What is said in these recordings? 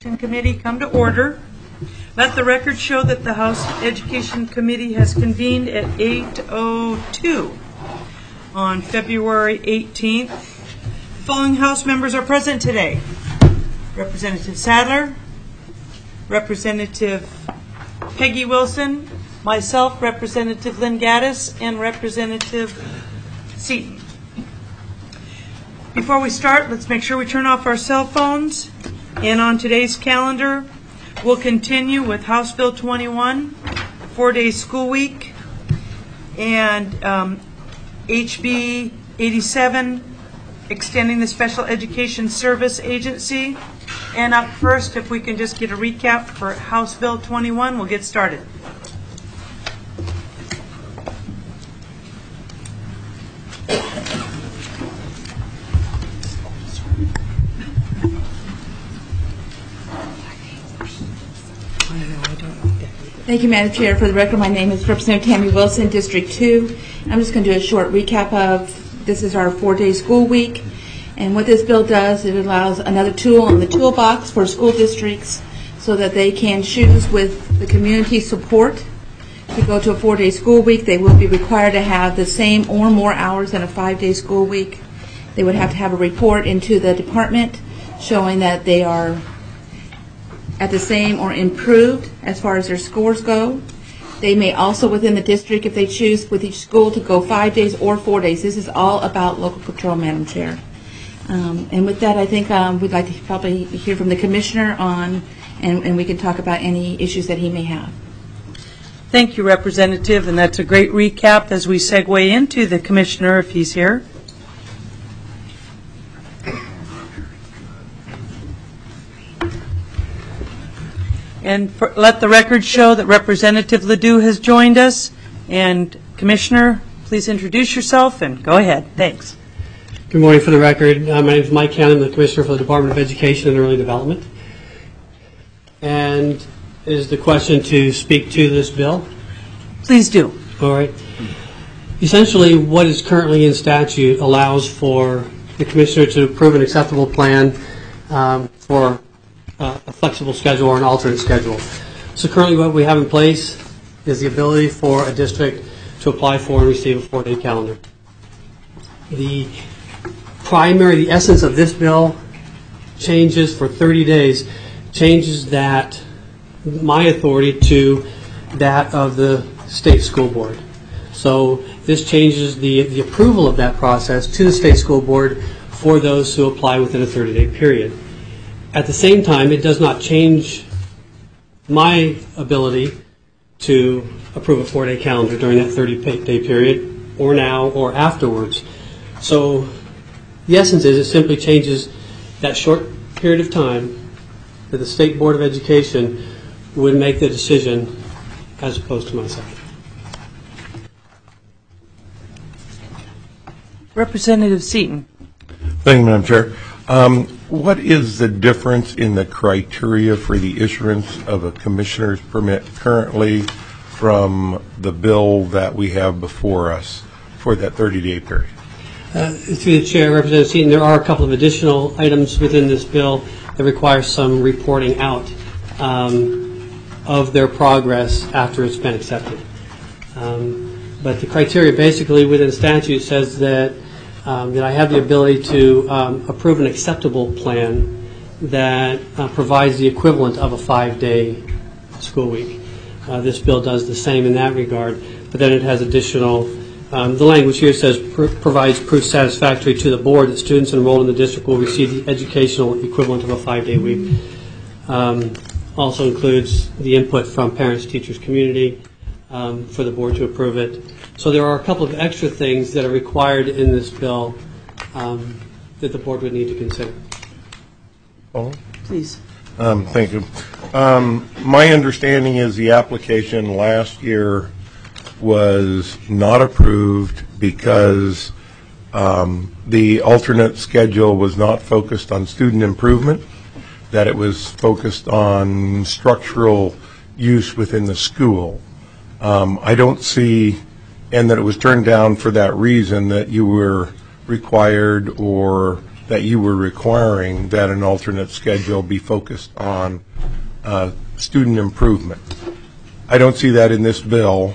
Committee come to order. Let the record show that the House Education Committee has convened at 8:02 on February 18th. The following House members are present today: Representative Sadler, Representative Peggy Wilson, myself, Representative Lynn Gaddis, and Representative Seaton. Before we start, let's make sure we turn off our cell phones. And on today's calendar, we'll continue with House Bill 21, 4-day school week, and HB 87, extending the Special Education Service Agency. And up first, if we can just get a recap for House Bill 21, we'll get started. Thank you, Madam Chair. For the record, my name is Representative Tammy Wilson, District 2. I'm just going to do a short recap of this is our 4-day school week. And what this bill does, it allows another tool in the toolbox for school districts so that they can choose with the community support to go to a 4-day school week. They will be required to have the same or more hours than a 5-day school week. They would have to have a report into the department showing that they are at the same or improved as far as their scores go. They may also, within the district, if they choose with each school, to go 5 days or 4 days. This is all about local control, Madam Chair. And with that, I think we'd like to probably hear from the Commissioner on, and we can talk about any issues that he may have. Thank you, Representative, and that's a great recap as we segue into the Commissioner, if he's here. And let the record show that Representative Ledoux has joined us. And Commissioner, please introduce yourself and go ahead. Thanks. Good morning. For the record, my name is Mike Cannon, the Commissioner for the Department of Education and Early Development. And is the question to speak to this bill? Please do. All right. Essentially, what is currently in statute allows for the Commissioner to approve an acceptable plan for a flexible schedule or an alternate schedule. So currently what we have in place is the ability for a district to apply for and receive a 4-day calendar. The essence of this bill changes for 30 days, changes that my authority to that of the state school board. So this changes the approval of that process to the state school board for those who apply within a 30-day period. At the same time, it does not change my ability to approve a 4-day calendar during that 30-day period, or now or afterwards. So the essence is it simply changes that short period of time that the State Board of Education would make the decision as opposed to myself. Representative Seaton. Thank you, Madam Chair. What is the difference in the criteria for the issuance of a commissioner's permit currently from the bill that we have before us for that 30-day period? Through the Chair, Representative Seaton, there are a couple of additional items within this bill that require some reporting out of their progress after it's been accepted. But the criteria basically within statute says that I have the ability to approve an acceptable plan that provides the equivalent of a 5-day school week. This bill does the same in that regard, but then it has additional, the language here says provides proof satisfactory to the board that students enrolled in the district will receive the educational equivalent of a 5-day week. Also includes the input from parents, teachers, community for the board to approve it. So there are a couple of extra things that are required in this bill that the board would need to consider. Oh, please. Thank you. My understanding is the application last year was not approved because the alternate schedule was not focused on student improvement, that it was focused on structural use within the school. I don't see, and that it was turned down for that reason, that you were required or that you were requiring that an alternate schedule be focused on student improvement. I don't see that in this bill.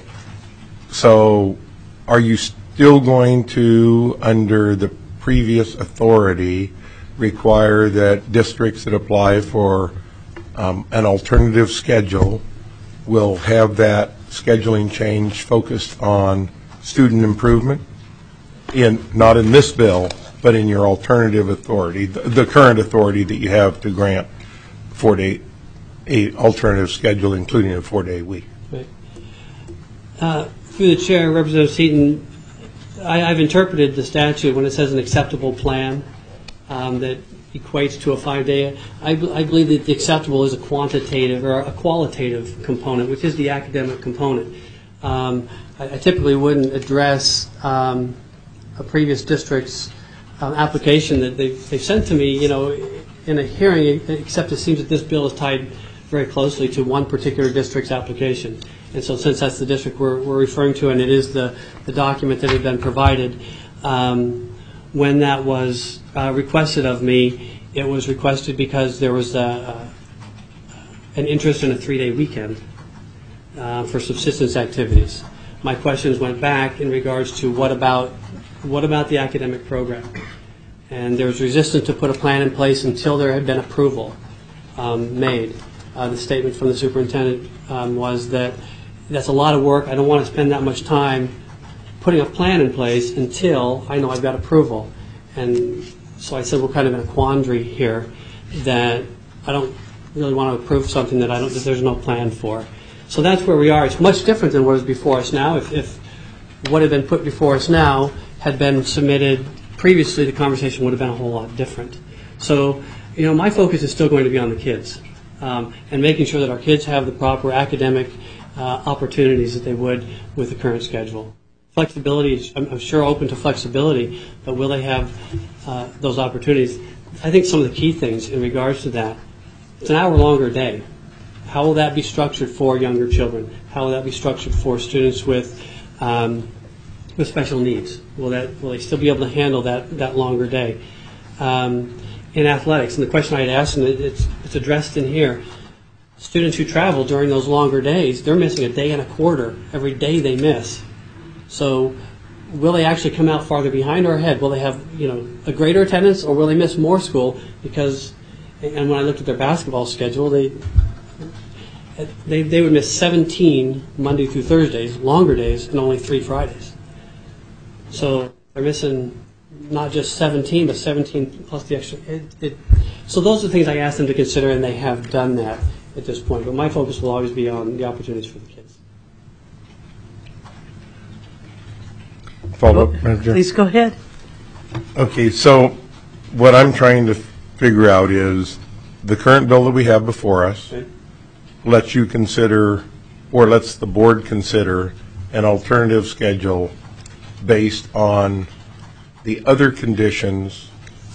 So are you still going to, under the previous authority, require that districts that apply for an alternative schedule will have that scheduling change focused on student improvement? Not in this bill, but in your alternative authority, the current authority that you have to grant 4-day alternative schedule, including a 4-day week. Right. Through the chair, Representative Seaton, I've interpreted the statute when it says an acceptable plan that equates to a 5-day. I believe that the acceptable is a quantitative or a qualitative component, which is the academic component. I typically wouldn't address a previous district's application that they've sent to me, in a hearing, except it seems that this bill is tied very closely to one particular district's application. And so since that's the district we're referring to, and it is the document that had been provided, when that was requested of me, it was requested because there was an interest in a 3-day weekend for subsistence activities. My questions went back in regards to what about the academic program? And there was resistance to put a plan in place until there had been approval made. The statement from the superintendent was that that's a lot of work. I don't want to spend that much time putting a plan in place until I know I've got approval. And so I said we're kind of in a quandary here that I don't really want to approve something that that there's no plan for. So that's where we are. It's much different than what is before us now. If what had been put before us now had been submitted previously, the conversation would have been a whole lot different. So, my focus is still going to be on the kids and making sure that our kids have the proper academic opportunities that they would with the current schedule. Flexibility, I'm sure open to flexibility, but will they have those opportunities? I think some of the key things in regards to that, it's an hour longer day. How will that be structured for younger children? How will that be structured for students with special needs? Will they still be able to handle that longer day? In athletics, and the question I had asked, and it's addressed in here, students who travel during those longer days, they're missing a day and a quarter every day they miss. So will they actually come out farther behind or ahead? Will they have a greater attendance, or will they miss more school? Because, and when I looked at their basketball schedule, they would miss 17 Monday through Thursdays, longer days, and only 3 Fridays. So they're missing not just 17, but 17 plus the extra. So those are the things I asked them to consider, and they have done that at this point. But my focus will always be on the opportunities for the kids. Follow up, Madam Chair? Please go ahead. Okay, so what I'm trying to figure out is the current bill that we have before us lets you consider, or lets the board consider, an alternative schedule based on the other conditions,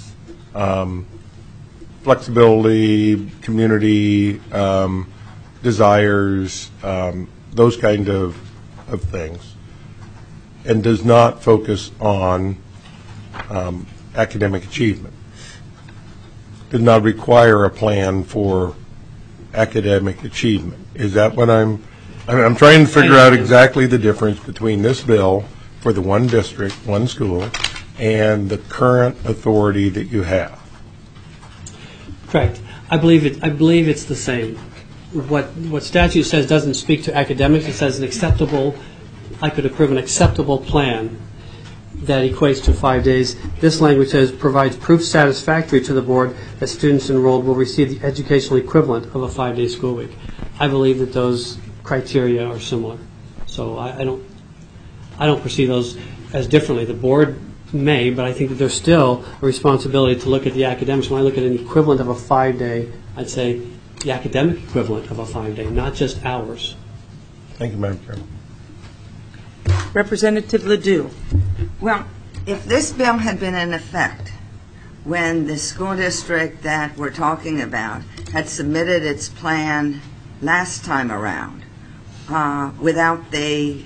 flexibility, community desires, those kind of things, and does not focus on academic achievement. Does not require a plan for academic achievement. Is that what I'm trying to figure out exactly the difference between this bill for the one district, one school, and the current authority that you have. Correct. I believe it's the same. What statute says doesn't speak to academics. It says I could approve an acceptable plan that equates to 5 days. This language says provides proof satisfactory to the board that students enrolled will receive the educational equivalent of a 5-day school week. I believe that those criteria are similar. So I don't perceive those as differently. The board may, but I think that there's still a responsibility to look at the academics. When I look at an equivalent of a 5-day, I'd say the academic equivalent of a 5-day, not just hours. Thank you, Madam Chairman. Representative Ledoux. Well, if this bill had been in effect when the school district that we're talking about had submitted its plan last time around, without the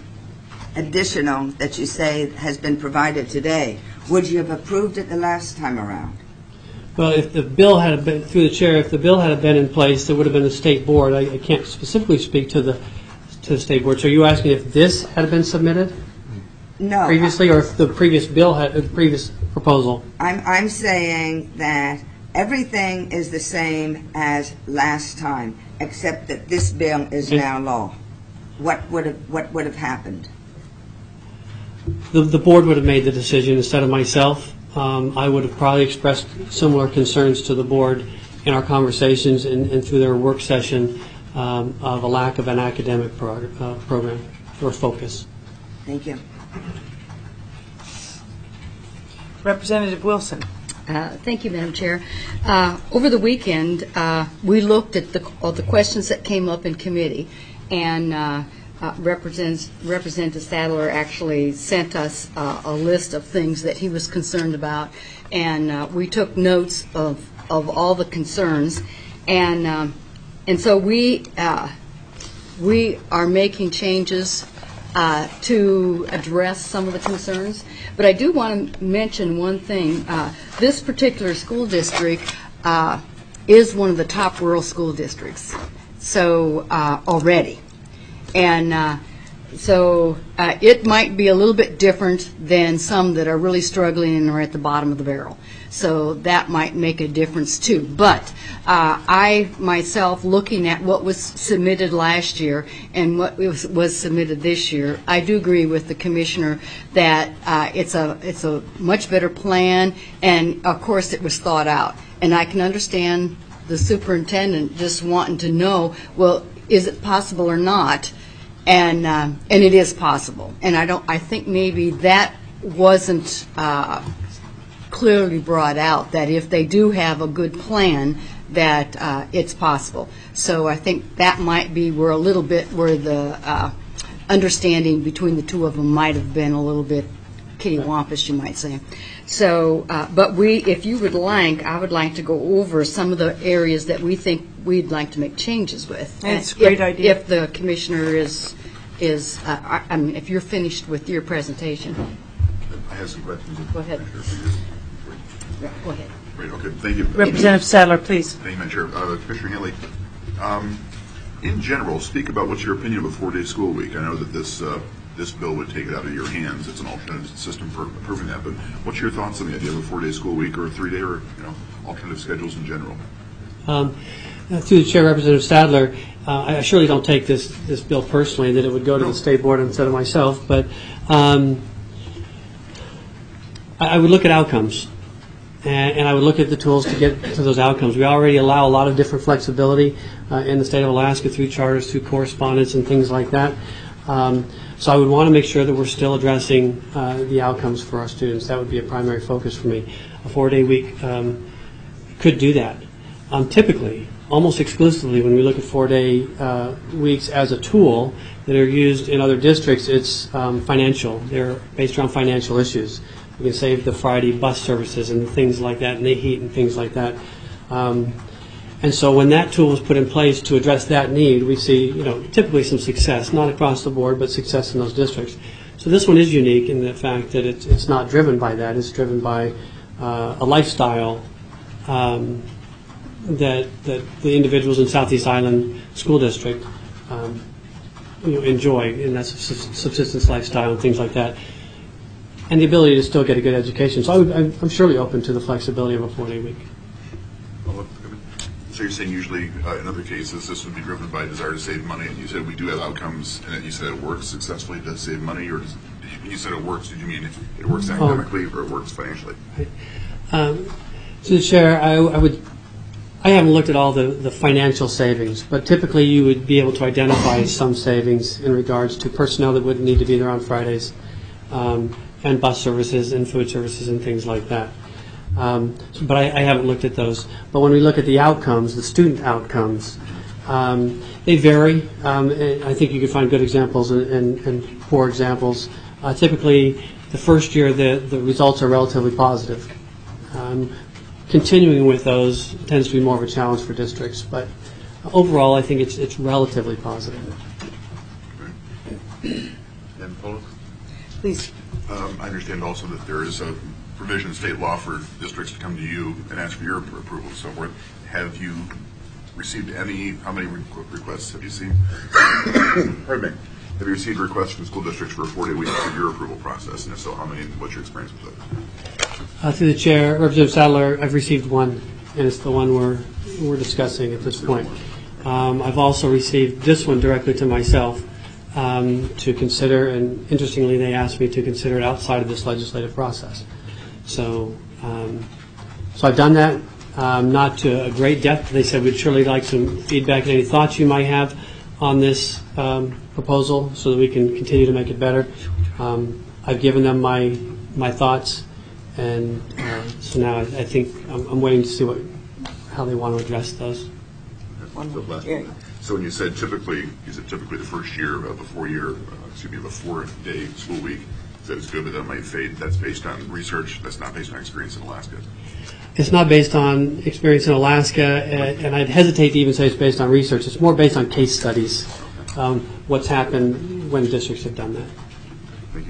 additional that you say has been provided today, would you have approved it the last time around? Well, if the bill had been, through the chair, if the bill had been in place, there would have been a state board. I can't specifically speak to the state board. So are you asking if this had been submitted No. previously, or if the previous bill had, the previous proposal? I'm saying that everything is the same as last time, except that this bill is now law. What would have happened? The board would have made the decision instead of myself. I would have probably expressed similar concerns to the board in our conversations and through their work session of a lack of an academic program or focus. Thank you. Representative Wilson. Thank you, Madam Chair. Over the weekend, we looked at all the questions that came up in committee, and Representative Sadler actually sent us a list of things that he was concerned about, and we took notes of all the concerns, and so we are making changes to address some of the concerns. But I do want to mention one thing. This particular school district is one of the top rural school districts, so already. And so it might be a little bit different than some that are really struggling and are at the bottom of the barrel. So that might make a difference too. But I myself, looking at what was submitted last year and what was submitted this year, I do agree with the commissioner that it's a much better plan, and of course it was thought out. And I can understand the superintendent just wanting to know, well, is it possible or not? And it is possible. And I think maybe that wasn't clearly brought out, that if they do have a good plan, that it's possible. So I think that might be where the understanding between the two of them might have been a little bit kittywampus, you might say. So, but if you would like, I would like to go over some of the areas that we think we'd like to make changes with. That's a great idea. If the commissioner is if you're finished with your presentation. I have some questions. Go ahead. Go ahead. Great, okay, thank you. Representative Sadler, please. Thank you, Madam Chair. Commissioner Hanley, in general, speak about what's your opinion of a 4-day school week. I know that this bill would take it out of your hands. It's an alternative system for approving that, but what's your thoughts on the idea of a 4-day school week or a 3-day or alternative schedules in general? Through the chair, Representative Sadler, I surely don't take this bill personally, that it would go to the state board instead of myself, but I would look at outcomes, and I would look at the tools to get to those outcomes. We already allow a lot of different flexibility in the state of Alaska through charters, through correspondence, and things like that. So I would want to make sure that we're still addressing the outcomes for our students. That would be a primary focus for me. A 4-day week could do that. Typically, almost exclusively, when we look at 4-day weeks as a tool that are used in other districts, it's financial. They're based around financial issues. We can save the Friday bus services and things like that, and the heat and things like that. And so when that tool is put in place to address that need, we see, typically some success, not across the board, but success in those districts. So this one is unique in the fact that it's not driven by that. It's driven by a lifestyle that the individuals in Southeast Island School District enjoy, and that's a subsistence lifestyle and things like that, and the ability to still get a good education. So I'm surely open to the flexibility of a 4-day week. So you're saying usually in other cases this would be driven by a desire to save money, and you said we do have outcomes, and you said it works successfully to save money, or when you said it works, did you mean it works academically or it works financially? To the chair, I haven't looked at all the financial savings, but typically you would be able to identify some savings in regards to personnel that wouldn't need to be there on Fridays, and bus services and food services and things like that. But I haven't looked at those. But when we look at the outcomes, the student outcomes, they vary. I think you could find good examples and poor examples. Typically, the first year the results are relatively positive. Continuing with those tends to be more of a challenge for districts, but overall I think it's relatively positive. And Paula? Please. I understand also that there is provision in state law for districts to come to you and ask for your approval and so forth. Have you received how many requests have you seen? Pardon me. Have you received requests from school districts for a 4-day week for your approval process? And if so, how many, and what's your experience with those? Through the chair, Representative Sadler, I've received one, and it's the one we're discussing at this point. I've also received this one directly to myself to consider, and interestingly, they asked me to consider it outside of this legislative process. So I've done that, not to a great depth. They said we'd surely like some feedback and any thoughts you might have on this proposal so that we can continue to make it better. I've given them my thoughts, and so now I think I'm waiting to see how they want to address those. So when you said typically the first year of a 4-day school week, that is good, but that might fade. That's based on research. That's not based on experience in Alaska. It's not based on experience in Alaska, and I'd hesitate to even say it's based on research. It's more based on case studies, what's happened when districts have done that. Thank you.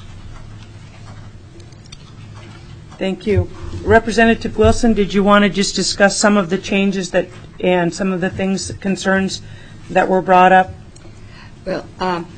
Thank you. Representative Wilson, did you want to just discuss some of the changes and some of the concerns that were brought up? Well,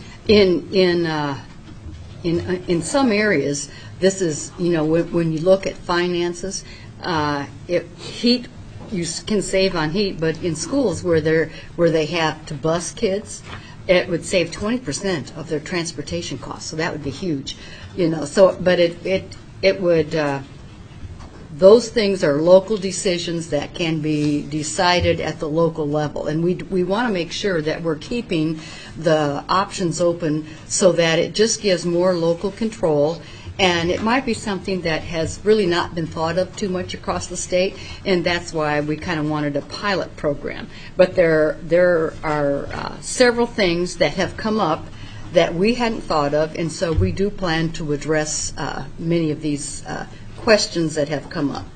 in some areas, this is, when you look at finances, heat, you can save on heat, but in schools where they have to bus kids, it would save 20% of their transportation costs. So that would be huge, but it would, those things are local decisions that can be decided at the local level. And we want to make sure that we're keeping the options open so that it just gives more local control. And it might be something that has really not been thought of too much across the state, and that's why we kind of wanted a pilot program. But there are several things that have come up that we hadn't thought of, and so we do plan to address many of these questions that have come up.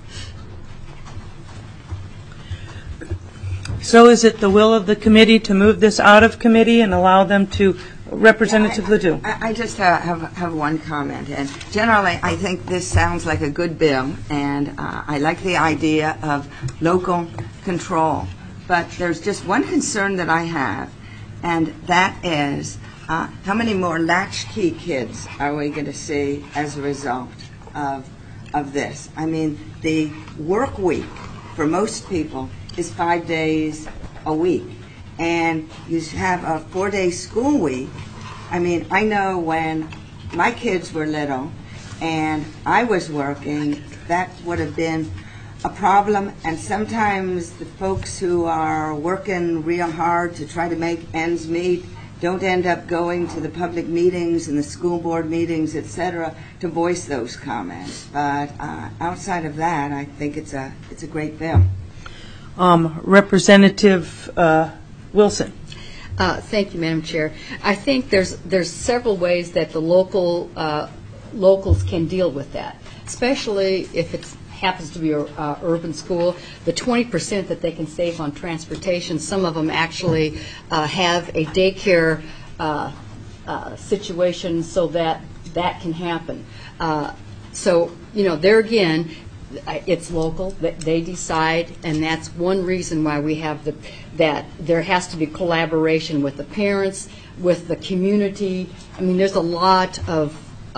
So is it the will of the committee to move this out of committee and allow them to, Representative Ledoux? I just have one comment. And generally, I think this sounds like a good bill, and I like the idea of local control. But there's just one concern that I have, and that is how many more latchkey kids are we going to see as a result of this? I mean, the work week for most people is 5 days a week. And you have a 4-day school week. I mean, I know when my kids were little and I was working, that would have been a problem. And sometimes the folks who are working real hard to try to make ends meet don't end up going to the public meetings and the school board meetings, et cetera, to voice those comments. But outside of that, I think it's a great bill. Representative Wilson. Thank you, Madam Chair. I think there's several ways that the locals can deal with that, especially if it happens to be an urban school. The 20% that they can save on transportation, some of them actually have a daycare situation so that can happen. So, there again, it's local, that they decide, and that's one reason why we have that there has to be collaboration with the parents, with the community. I mean, there's a lot of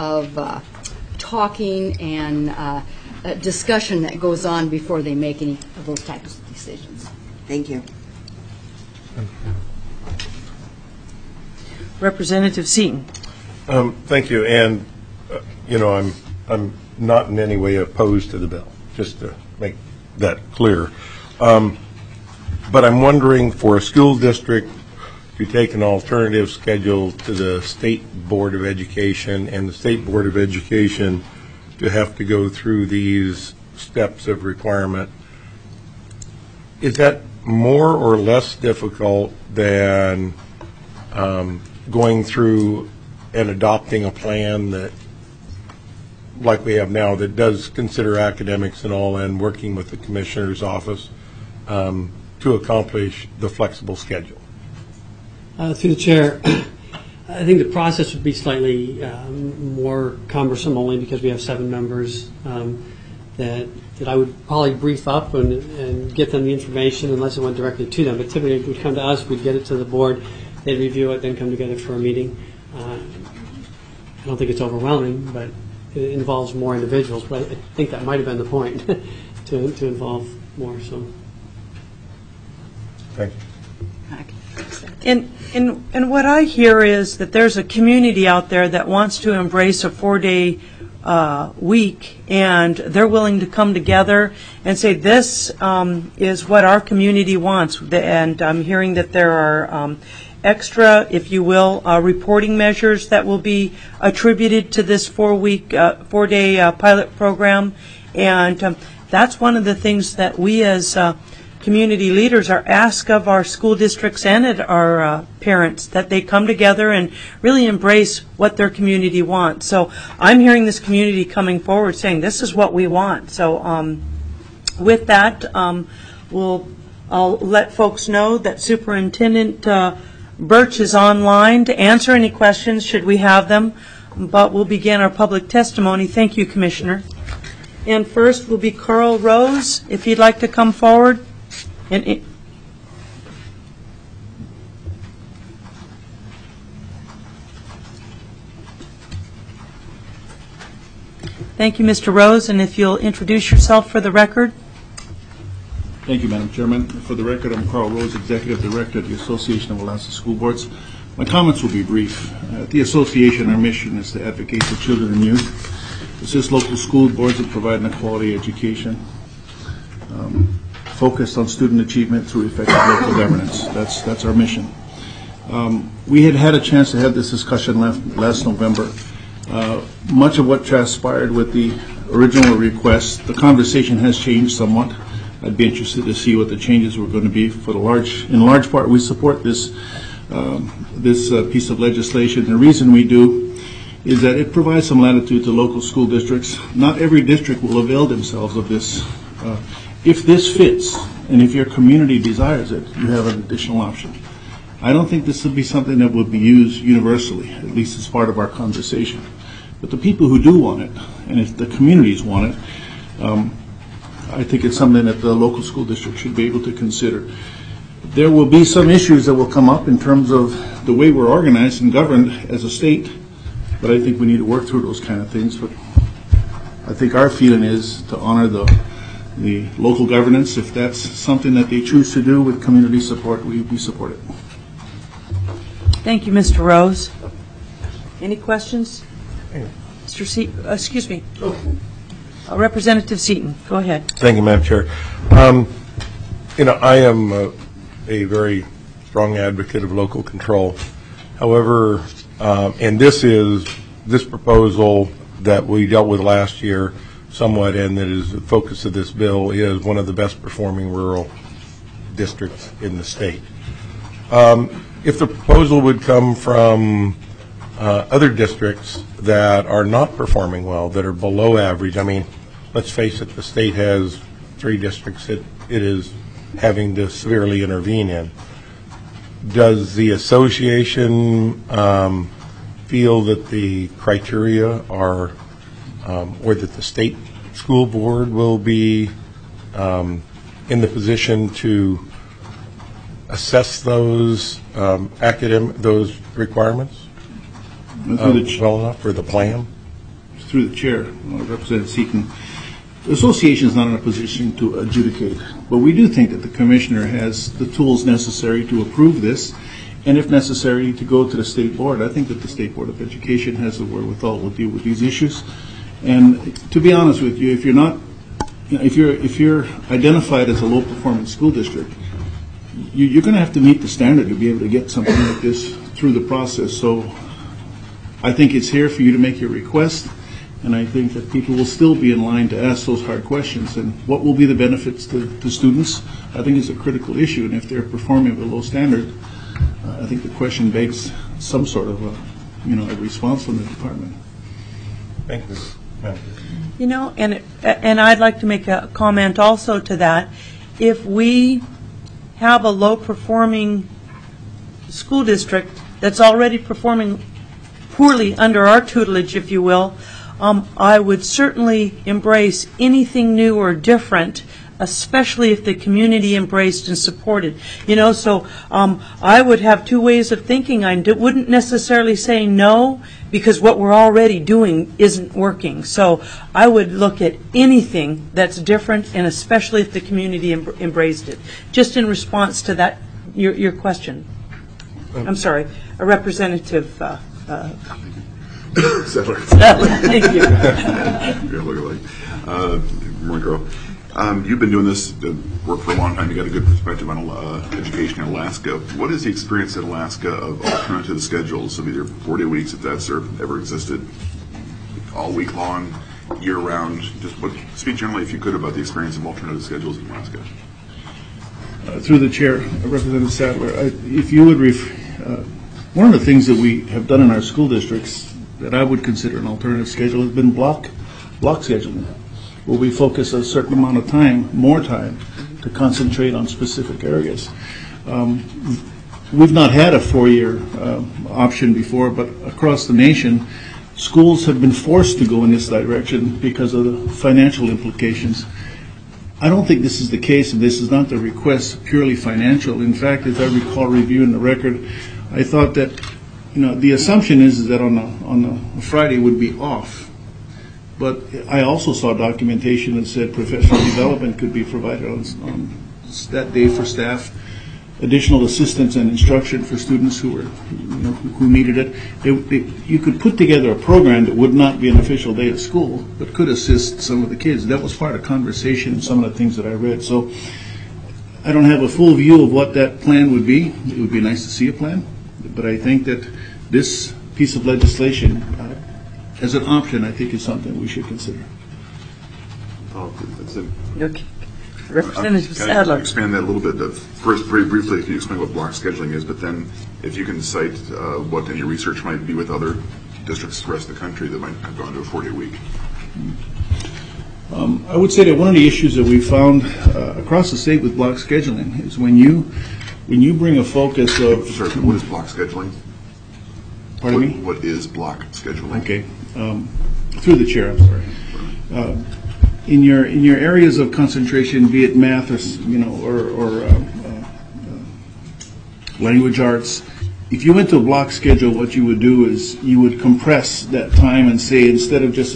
talking and discussion that goes on before they make any of those types of decisions. Thank you. Representative Seaton. Thank you. And, I'm not in any way opposed to the bill, just to make that clear. But I'm wondering, for a school district to take an alternative schedule to the State Board of Education, and the State Board of Education to have to go through these steps of requirement, is that more or less difficult than going through and adopting a plan that, like we have now, that does consider academics and all, and working with the commissioner's office to accomplish the flexible schedule? Through the chair, I think the process would be slightly more cumbersome only because we have 7 members that I would probably brief up and get them the information unless it went directly to them. But typically it would come to us, we'd get it to the board, they'd review it, then come together for a meeting. I don't think it's overwhelming, but it involves more individuals. But I think that might have been the point, to involve more. So, Thank you. And what I hear is that there's a community out there that wants to embrace a 4-day week, and they're willing to come together and say, this is what our community wants. And I'm hearing that there are extra, if you will, reporting measures that will be attributed to this 4-day pilot program. And that's one of the things that we as community leaders are asked of our school districts and our parents, that they come together and really embrace what their community wants. So I'm hearing this community coming forward saying this is what we want. So with that, I'll let folks know that Superintendent Birch is online to answer any questions should we have them, but we'll begin our public testimony. Thank you, Commissioner. And first will be Carl Rose, if you'd like to come forward. Thank you, Mr. Rose, and if you'll introduce yourself for the record. Thank you, Madam Chairman. For the record, I'm Carl Rose, Executive Director of the Association of Alaska School Boards. My comments will be brief. At the Association, our mission is to advocate for children and youth, assist local school boards in providing a quality education, focused on student achievement through effective local governance. That's our mission. We had a chance to have this discussion last November. Much of what transpired with the original request, the conversation has changed somewhat. I'd be interested to see what the changes were going to be. In large part, we support this piece of legislation. The reason we do is that it provides some latitude to local school districts. Not every district will avail themselves of this. If this fits, and if your community desires it, you have an additional option. I don't think this would be something that would be used universally, at least as part of our conversation. But the people who do want it, and if the communities want it, I think it's something that the local school district should be able to consider. There will be some issues that will come up in terms of the way we're organized and governed as a state, but I think we need to work through those kind of things. But I think our feeling is to honor the local governance. If that's something that they choose to do with community support, we support it. Thank you, Mr. Rose. Any questions? Mr. Seaton, excuse me. Representative Seaton, go ahead. Thank you, Madam Chair. I am a very strong advocate of local control. However, and this proposal that we dealt with last year somewhat, and that is the focus of this bill, is one of the best performing rural districts in the state. If the proposal would come from other districts that are not performing well, that are below average, I mean, let's face it, the state has 3 districts that it is having to severely intervene in. Does the association feel that the criteria are, or that the state school board will be in the position to assess those those requirements well enough for the plan? Through the chair, Representative Seaton, the association is not in a position to adjudicate, but we do think that the commissioner has the tools necessary to approve this, and if necessary, to go to the state board. I think that the State Board of Education has the wherewithal to deal with these issues. And to be honest with you, if you're identified as a low-performing school district, you're going to have to meet the standard to be able to get something like this through the process. So I think it's here for you to make your request, and I think that people will still be in line to ask those hard questions. And what will be the benefits to students, I think, is a critical issue. And if they're performing at a low standard, I think the question begs some sort of a response from the department. Thank you. And I'd like to make a comment also to that. If we have a low-performing school district that's already performing poorly under our tutelage, if you will, I would certainly embrace anything new or different, especially if the community embraced and supported. So I would have two ways of thinking. I wouldn't necessarily say no, because what we're already doing isn't working. So I would look at anything that's different, and especially if the community embraced it. Just in response to that, your question. I'm sorry, a representative. Settler. Thank you. Yeah, look alike. Monroe. You've been doing this work for a long time. You got a good perspective on education in Alaska. What is the experience in Alaska of alternative schedules of either 4-day weeks, if that's ever existed, all week long, year round? Just speak generally, if you could, about the experience of alternative schedules in Alaska. Through the chair, Representative Sadler, if you would, one of the things that we have done in our school districts that I would consider an alternative schedule has been block scheduling, where we focus a certain amount of time, more time, to concentrate on specific areas. We've not had a 4-year option before, but across the nation, schools have been forced to go in this direction because of the financial implications. I don't think this is the case, and this is not the request purely financial. In fact, as I recall reviewing the record, I thought that the assumption is that on a Friday would be off. But I also saw documentation that said professional development could be provided on that day for staff, additional assistance and instruction for students who needed it. You could put together a program that would not be an official day of school, but could assist some of the kids. That was part of conversation and some of the things that I read. So I don't have a full view of what that plan would be. It would be nice to see a plan, but I think that this piece of legislation, as an option, I think is something we should consider. That's it. Okay. Representative Sadler. Expand that a little bit. First, very briefly, if you explain what block scheduling is, but then if you can cite what any research might be with other districts the rest of the country that might have gone to a 4-day week. I would say that one of the issues that we found across the state with block scheduling is when you bring a focus of... Sorry, what is block scheduling? Pardon me? What is block scheduling? Okay. Through the chair, I'm sorry. In your areas of concentration, be it math or language arts, if you went to a block schedule, what you would do is you would compress that time and say, instead of just a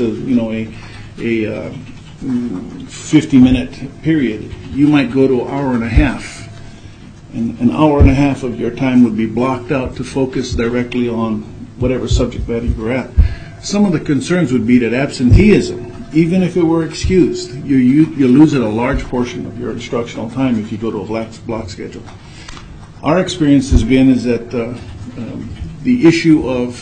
50-minute period, you might go to an hour and a half. And an hour and a half of your time would be blocked out to focus directly on whatever subject matter you're at. Some of the concerns would be that absenteeism, even if it were excused, you're losing a large portion of your instructional time if you go to a block schedule. Our experience has been is that the issue of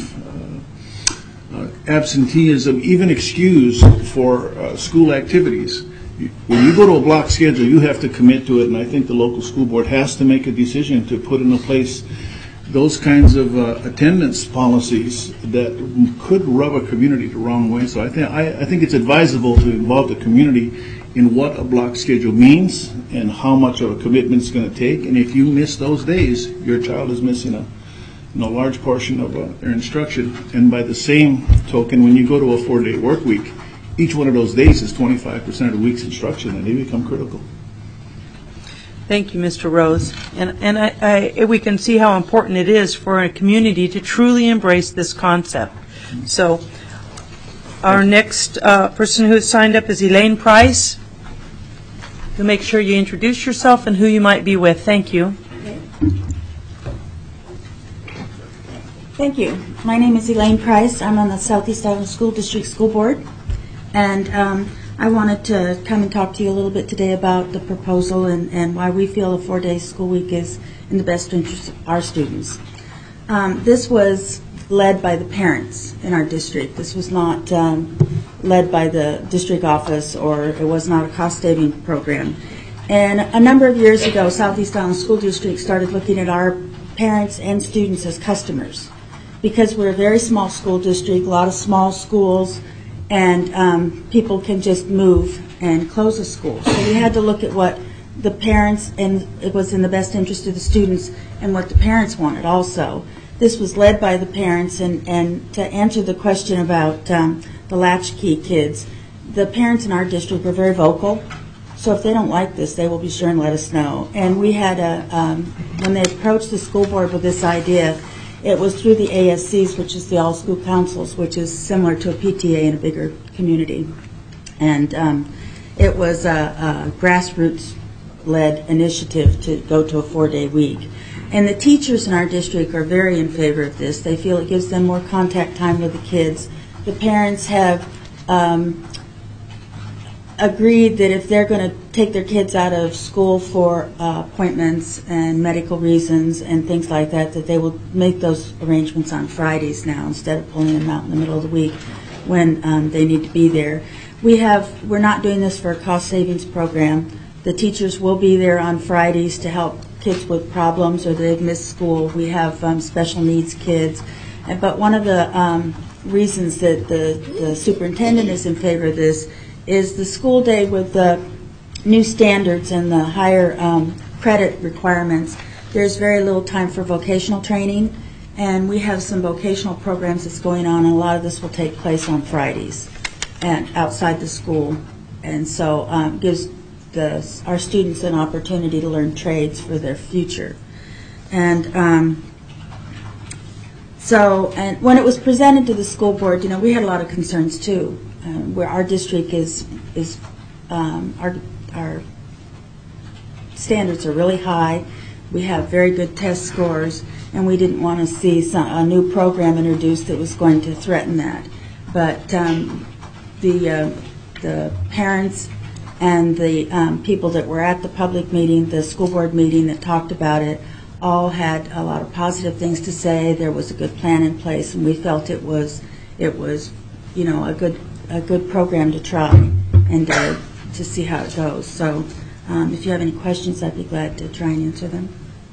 absenteeism, even excused for school activities, when you go to a block schedule, you have to commit to it, and I think the local school board has to make a decision to put into place those kinds of attendance policies that could rub a community the wrong way. So I think it's advisable to involve the community in what a block schedule means and how much of a commitment it's going to take. And if you miss those days, your child is missing a large portion of their instruction. And by the same token, when you go to a 4-day work week, each one of those days is 25% of the week's instruction, and they become critical. Thank you, Mr. Rose. And we can see how important it is for a community to truly embrace this concept. So our next person who has signed up is Elaine Price. You'll make sure you introduce yourself and who you might be with. Thank you. Thank you. My name is Elaine Price. I'm on the Southeast Island School District School Board. And I wanted to come and talk to you a little bit today about the proposal and why we feel a 4-day school week is in the best interest of our students. This was led by the parents in our district. This was not led by the district office, or it was not a cost-saving program. And a number of years ago, Southeast Island School District started looking at our parents and students as customers, because we're a very small school district, a lot of small schools, and people can just move and close a school. So we had to look at what the parents, and it was in the best interest of the students, and what the parents wanted also. This was led by the parents, and to answer the question about the latchkey kids, the parents in our district were very vocal. So if they don't like this, they will be sure and let us know. And we had when they approached the school board with this idea, it was through the ASCs, which is the All School Councils, which is similar to a PTA in a bigger community. And it was a grassroots-led initiative to go to a 4-day week. And the teachers in our district are very in favor of this. They feel it gives them more contact time with the kids. The parents have agreed that if they're going to take their kids out of school for appointments and medical reasons and things like that, that they will make those arrangements on Fridays now instead of pulling them out in the middle of the week when they need to be there. We're not doing this for a cost savings program. The teachers will be there on Fridays to help kids with problems or they've missed school. We have special needs kids. But one of the reasons that the superintendent is in favor of this is the school day with the new standards and the higher credit requirements. There's very little time for vocational training, and we have some vocational programs that's going on, and a lot of this will take place on Fridays and outside the school, and so gives our students an opportunity to learn trades for their future. And and when it was presented to the school board, we had a lot of concerns too. Where our district our standards are really high. We have very good test scores, and we didn't want to see a new program introduced that was going to threaten that. But the parents and the people that were at the public meeting, the school board meeting that talked about it, all had a lot of positive things to say. There was a good plan in place, and we felt it was a good program to try and to see how it goes. So if you have any questions, I'd be glad to try and answer them.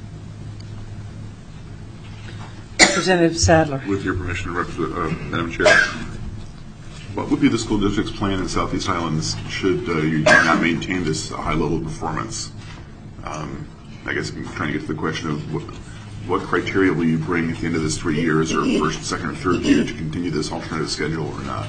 Representative Sadler. With your permission, Madam Chair, what would be the school district's plan in Southeast Highlands should you not maintain this high level of performance? I guess I'm trying to get to the question of what criteria will you bring at the end of this 3 years, or first, second, or third year, to continue this alternative schedule or not?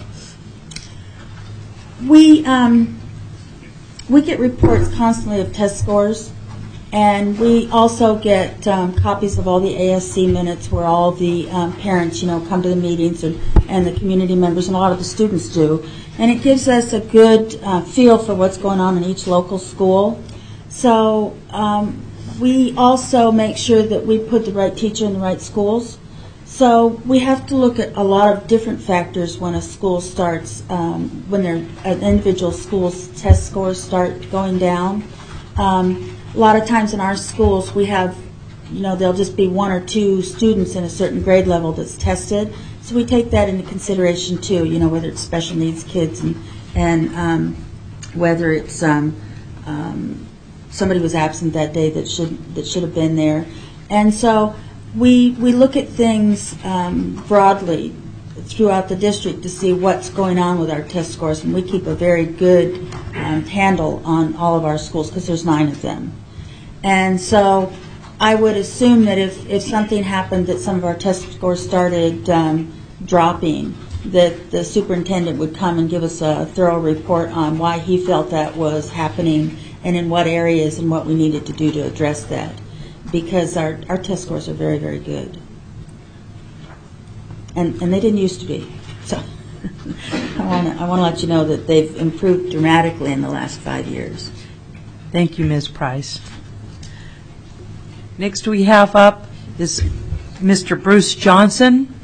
We get reports constantly of test scores, and we also get copies of all the ASC minutes where all the parents, come to the meetings and the community members, and a lot of the students do. And it gives us a good feel for what's going on in each local school. So we also make sure that we put the right teacher in the right schools. So we have to look at a lot of different factors when a school starts, when an individual school's test scores start going down. A lot of times in our schools we have, there'll just be 1 or 2 students in a certain grade level that's tested. So we take that into consideration too, whether it's special needs kids and whether it's somebody was absent that day that should have been there. And so we look at things broadly throughout the district to see what's going on with our test scores, and we keep a very good handle on all of our schools because there's 9 of them. And so I would assume that if something happened that some of our test scores started dropping, that the superintendent would come and give us a thorough report on why he felt that was happening and in what areas and what we needed to do to address that, because our test scores are very, very good. And they didn't used to be. So I want to let you know that they've improved dramatically in the last 5 years. Thank you, Ms. Price. Next we have up is Mr. Bruce Johnson.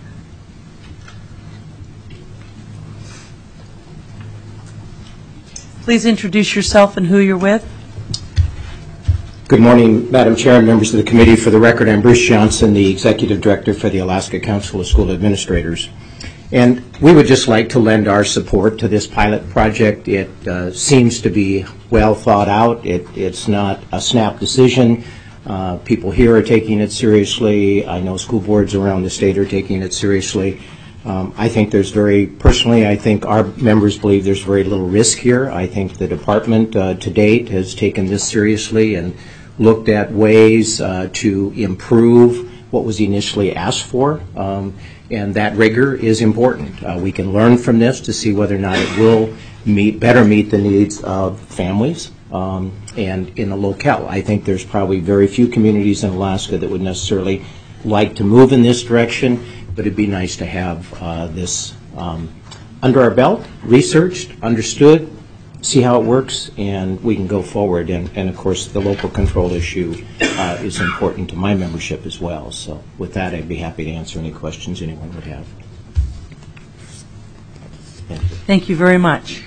Please introduce yourself and who you're with. Good morning, Madam Chair and members of the committee. For the record, I'm Bruce Johnson, the Executive Director for the Alaska Council of School Administrators. And we would just like to lend our support to this pilot project. It seems to be well thought out. It's not a snap decision. People here are taking it seriously. I know school boards around the state are taking it seriously. I think personally, I think our members believe there's very little risk here. I think the department to date has taken this seriously, and looked at ways to improve what was initially asked for, and that rigor is important. We can learn from this to see whether or not it will better meet the needs of families and in a locale. I think there's probably very few communities in Alaska that would necessarily like to move in this direction, but it'd be nice to have this under our belt, researched, understood, see how it works, and we can go forward. And of course, the local control issue is important to my membership as well. So with that, I'd be happy to answer any questions anyone would have. Thank you very much.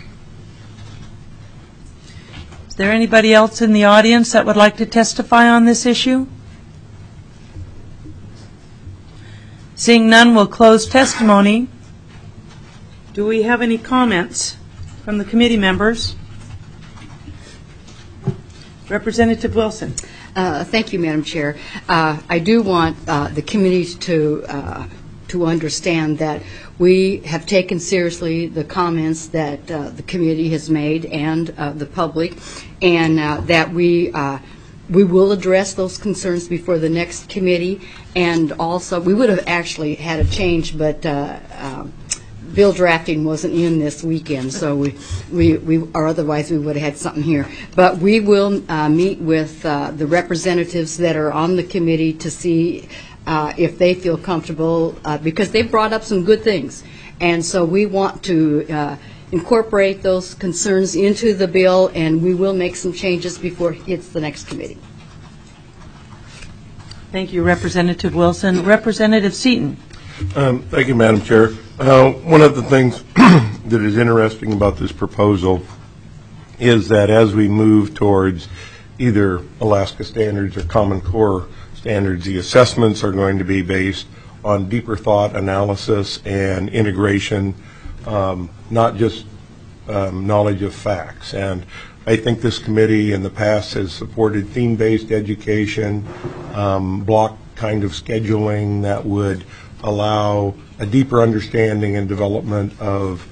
Is there anybody else in the audience that would like to testify on this issue? Seeing none, we'll close testimony. Do we have any comments from the committee members? Representative Wilson. Thank you, Madam Chair. I do want the committee to understand that we have taken seriously the comments that the committee has made and the public, and that we will address those concerns before the next committee. And also, we would have actually had a change, but bill drafting wasn't in this weekend, so or otherwise we would have had something here. But we will meet with the representatives that are on the committee to see if they feel comfortable, because they've brought up some good things. And so we want to incorporate those concerns into the bill, and we will make some changes before it hits the next committee. Thank you, Representative Wilson. Representative Seaton. Thank you, Madam Chair. One of the things that is interesting about this proposal is that as we move towards either Alaska standards or Common Core standards, the assessments are going to be based on deeper thought, analysis, and integration, not just knowledge of facts. And I think this committee in the past has supported theme-based education, block kind of scheduling that would allow a deeper understanding and development of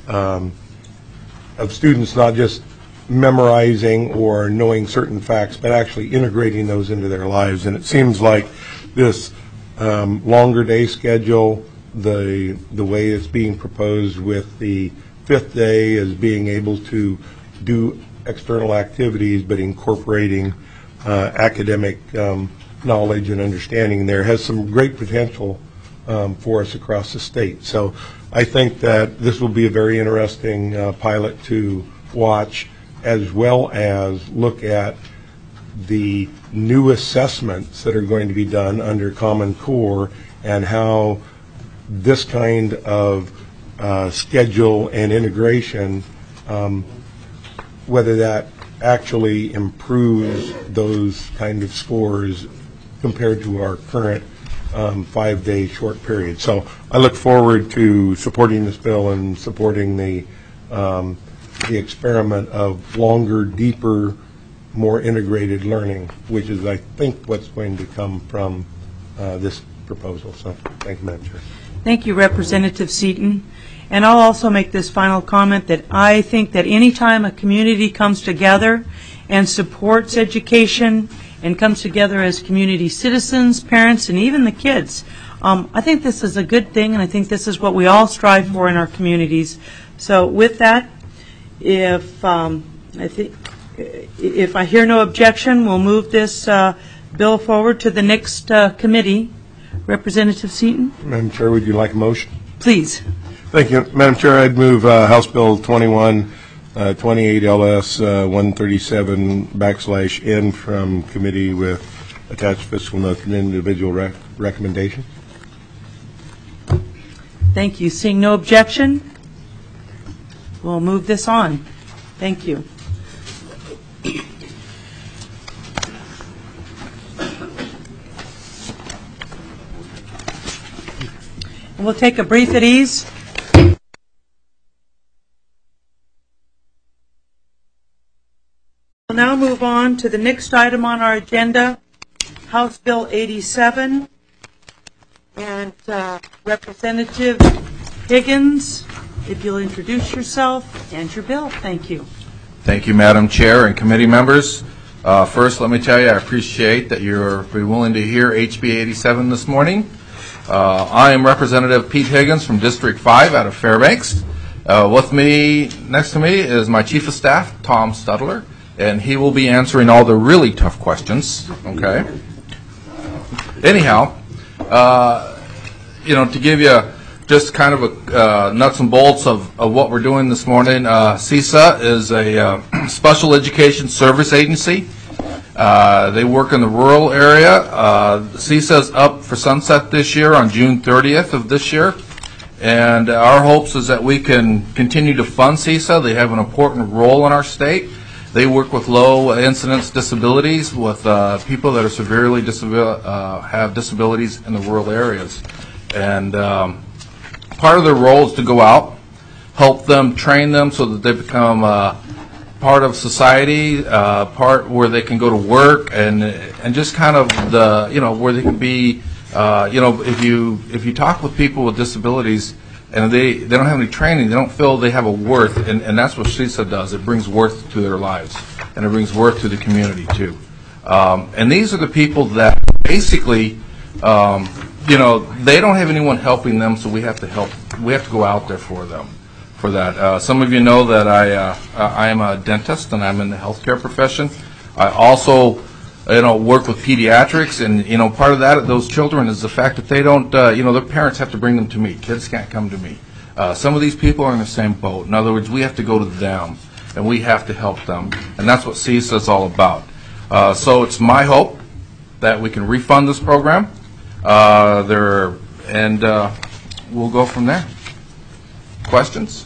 students not just memorizing or knowing certain facts, but actually integrating those into their lives. And it seems like this longer day schedule, the way it's being proposed with the fifth day as being able to do external activities but incorporating academic knowledge and understanding there has some great potential for us across the state. So I think that this will be a very interesting pilot to watch, as well as look at the new assessments that are going to be done under Common Core and how this kind of schedule and integration, whether that actually improves those kind of scores compared to our current 5-day short period. So I look forward to supporting this bill and supporting the experiment of longer, deeper, more integrated learning, which is, I think, what's going to come from this proposal. So thank you, Madam Chair. Thank you, Representative Seaton. And I'll also make this final comment that I think that any time a community comes together and supports education and comes together as community citizens, parents, and even the kids, I think this is a good thing, and I think this is what we all strive for in our communities. So with that, if I hear no objection, we'll move this bill forward to the next committee. Representative Seaton? Madam Chair, would you like a motion? Please. Thank you. Madam Chair, I'd move House Bill 28 LS 137/N from committee with attached fiscal note and individual recommendation. Thank you. Seeing no objection, we'll move this on. Thank you. We'll take a brief at ease. We'll now move on to the next item on our agenda, House Bill 87. And Representative Higgins, if you'll introduce yourself and your bill. Thank you. Thank you, Madam Chair and committee members. First, let me tell you, I appreciate that you're willing to hear HB 87 this morning. I am Representative Pete Higgins from District 5 out of Fairbanks. Next to me is my Chief of Staff, Tom Studler, and he will be answering all the really tough questions, okay? Anyhow, to give you just kind of a nuts and bolts of what we're doing this morning, CESA is a special education service agency. They work in the rural area. CESA is up for sunset this year on June 30th of this year. And our hopes is that we can continue to fund CESA. They have an important role in our state. They work with low incidence disabilities, with people that are severely have disabilities in the rural areas. And part of their role is to go out, help them, train them so that they become part of society, part where they can go to work, and just kind of where they can be. If you talk with people with disabilities and they don't have any training, they don't feel they have a worth, and that's what CESA does. It brings worth to their lives, and it brings worth to the community too. And these are the people that basically, they don't have anyone helping them, so we have to help. We have to go out there for them. For that, some of you know that I am a dentist and I'm in the healthcare profession. I also work with pediatrics, and part of that, those children, is the fact that they don't, their parents have to bring them to me. Kids can't come to me. Some of these people are in the same boat. In other words, we have to go to them, and we have to help them, and that's what CESA is all about. So it's my hope that we can refund this program, and we'll go from there. Questions?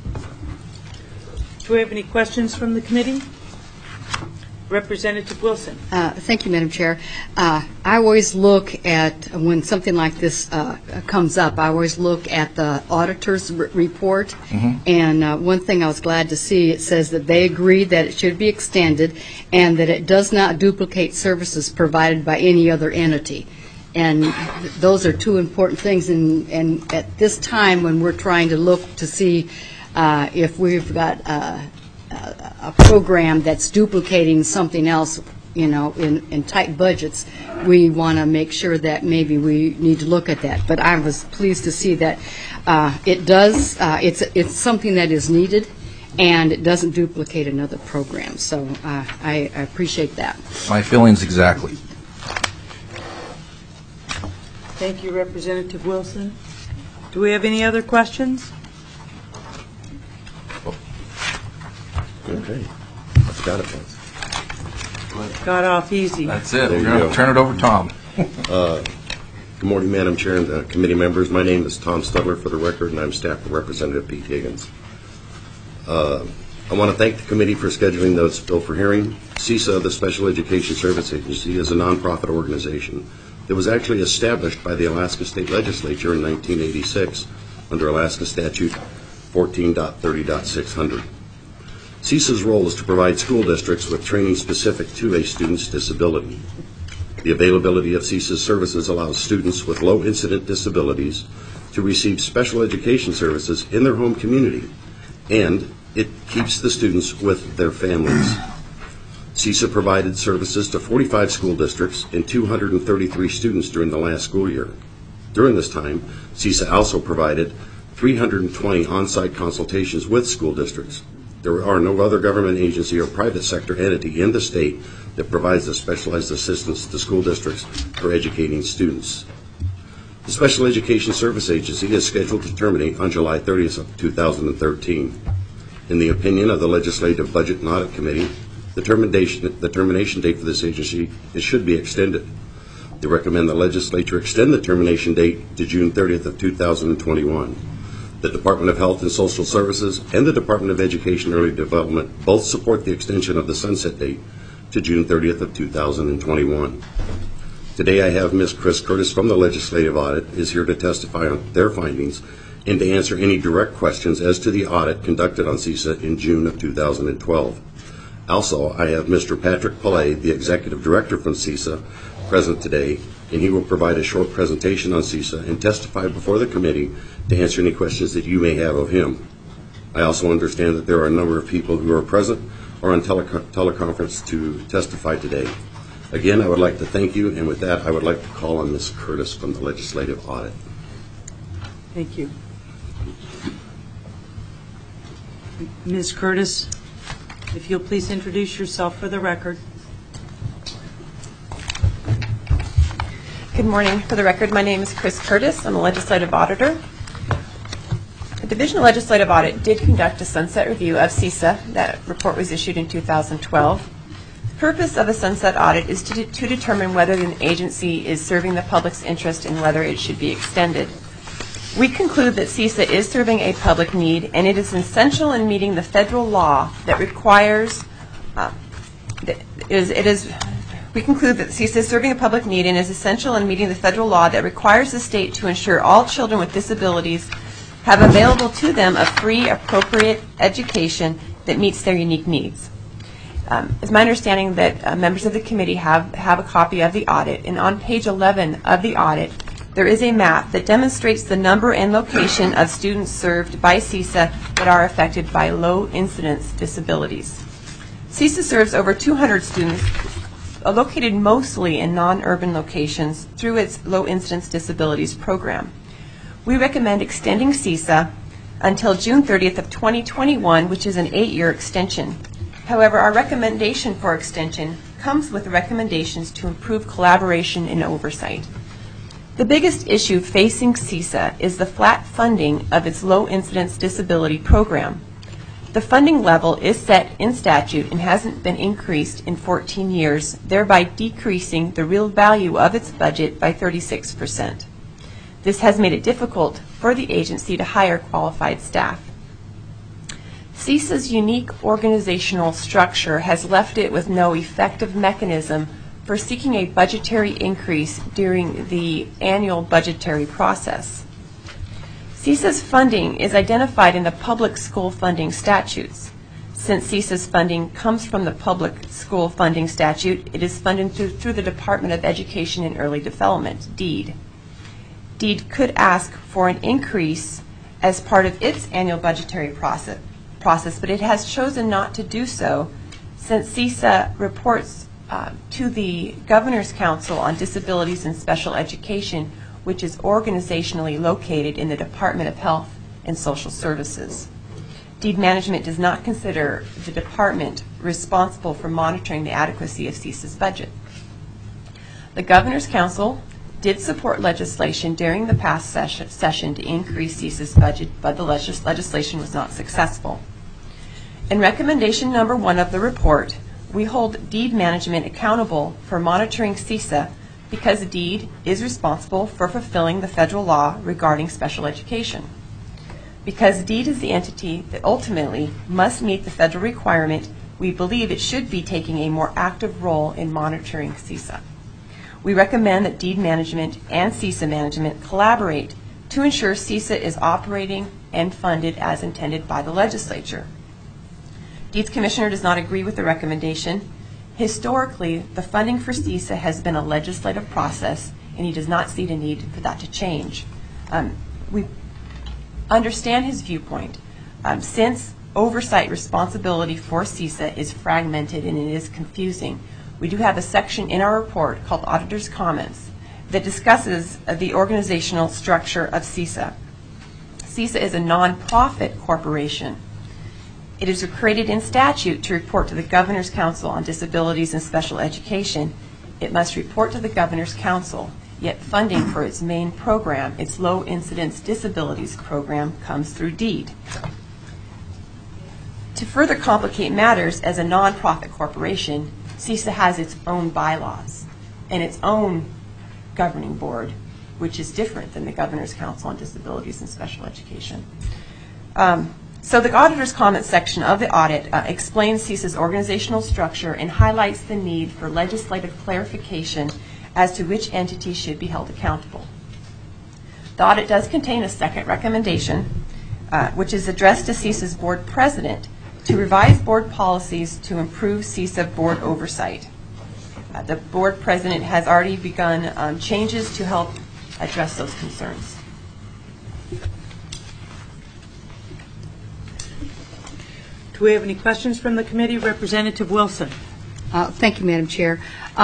Do we have any questions from the committee? Representative Wilson. Thank you, Madam Chair. I always look at, when something like this comes up, I always look at the auditor's report. And one thing I was glad to see, it says that they agree that it should be extended and that it does not duplicate services provided by any other entity. And those are two important things. And at this time, when we're trying to look to see if we've got a program that's duplicating something else, in tight budgets, we want to make sure that maybe we need to look at that. But I was pleased to see that it does. It's something that is needed, and it doesn't duplicate another program. So I appreciate that. My feelings exactly. Thank you, Representative Wilson. Do we have any other questions? Okay. I forgot it once. Got off easy. That's it. We're going to turn it over to Tom. Good morning, Madam Chair and committee members. My name is Tom Studler, for the record, and I'm staff for Representative Pete Higgins. I want to thank the committee for scheduling this bill for hearing. CESA, the Special Education Service Agency, is a nonprofit organization that was actually established by the Alaska State Legislature in 1986 under Alaska Statute 14.30.600. CESA's role is to provide school districts with training specific to a student's disability. The availability of CESA's services allows students with low-incident disabilities to receive special education services in their home community, and it keeps the students with their families. CESA provided services to 45 school districts and 233 students during the last school year. During this time, CESA also provided 320 on-site consultations with school districts. There are no other government agency or private sector entity in the state that provides the specialized assistance to school districts for educating students. The Special Education Service Agency is scheduled to terminate on July 30th of 2013. In the opinion of the Legislative Budget and Audit Committee, the termination date for this agency should be extended. They recommend the legislature extend the termination date to June 30th of 2021. The Department of Health and Social Services and the Department of Education and Early Development both support the extension of the sunset date to June 30th of 2021. Today I have Ms. Chris Curtis from the Legislative Audit is here to testify on their findings and to answer any direct questions as to the audit conducted on CESA in June of 2012. Also, I have Mr. Patrick Pillay, the Executive Director from CESA, present today, and he will provide a short presentation on CESA and testify before the committee to answer any questions that you may have of him. I also understand that there are a number of people who are present or on teleconference to testify today. Again, I would like to thank you, and with that, I would like to call on Ms. Curtis from the Legislative Audit. Thank you. Ms. Curtis, if you'll please introduce yourself for the record. Good morning. For the record, my name is Chris Curtis. I'm a legislative auditor. The Division of Legislative Audit did conduct a sunset review of CISA. That report was issued in 2012. The purpose of a sunset audit is to determine whether an agency is serving the public's interest and whether it should be extended. We conclude that CISA is serving a public need, and it is essential in meeting the federal law that requires we conclude that CISA is serving a public need and is essential in meeting the federal law that requires the state to ensure all children with disabilities have available to them a free, appropriate education that meets their unique needs. It's my understanding that members of the committee have a copy of the audit, and on page 11 of the audit, there is a map that demonstrates the number and location of students served by CISA that are affected by low-incidence disabilities. CISA serves over 200 students located mostly in non-urban locations through its low-incidence disabilities program. We recommend extending CISA until June 30th of 2021, which is an 8-year extension. However, our recommendation for extension comes with recommendations to improve collaboration and oversight. The biggest issue facing CISA is the flat funding of its low-incidence disability program. The funding level is set in statute and hasn't been increased in 14 years, thereby decreasing the real value of its budget by 36%. This has made it difficult for the agency to hire qualified staff. CISA's unique organizational structure has left it with no effective mechanism for seeking a budgetary increase during the annual budgetary process. CISA's funding is identified in the public school funding statutes. Since CISA's funding comes from the public school funding statute, it is funded through the Department of Education and Early Development, DEED. DEED could ask for an increase as part of its annual budgetary process, but it has chosen not to do so since CISA reports to the Governor's Council on Disabilities and Special Education, which is organizationally located in the Department of Health and Social Services. DEED management does not consider the department responsible for monitoring the adequacy of CISA's budget. The Governor's Council did support legislation during the past session to increase CISA's budget, but the legislation was not successful. In recommendation number 1 of the report, we hold DEED management accountable for monitoring CISA because DEED is responsible for fulfilling the federal law regarding special education. Because DEED is the entity that ultimately must meet the federal requirement, we believe it should be taking a more active role in monitoring CISA. We recommend that DEED management and CISA management collaborate to ensure CISA is operating and funded as intended by the legislature. DEED's commissioner does not agree with the recommendation. Historically, the funding for CISA has been a legislative process, and he does not see the need for that to change. We understand his viewpoint. Since oversight responsibility for CISA is fragmented and it is confusing, we do have a section in our report called Auditor's Comments that discusses the organizational structure of CISA. CISA is a nonprofit corporation. It is created in statute to report to the Governor's Council on Disabilities and Special Education. It must report to the Governor's Council, yet funding for its main program, its Low Incidence Disabilities program, comes through DEED. To further complicate matters, as a nonprofit corporation, CISA has its own bylaws and its own governing board, which is different than the Governor's Council on Disabilities and Special Education. So the Auditor's Comment section of the audit explains CISA's organizational structure and highlights the need for legislative clarification as to which entity should be held accountable. The audit does contain a second recommendation, which is addressed to CISA's board president to revise board policies to improve CISA board oversight. The board president has already begun changes to help address those concerns. Do we have any questions from the committee? Representative Wilson. Thank you, Madam Chair.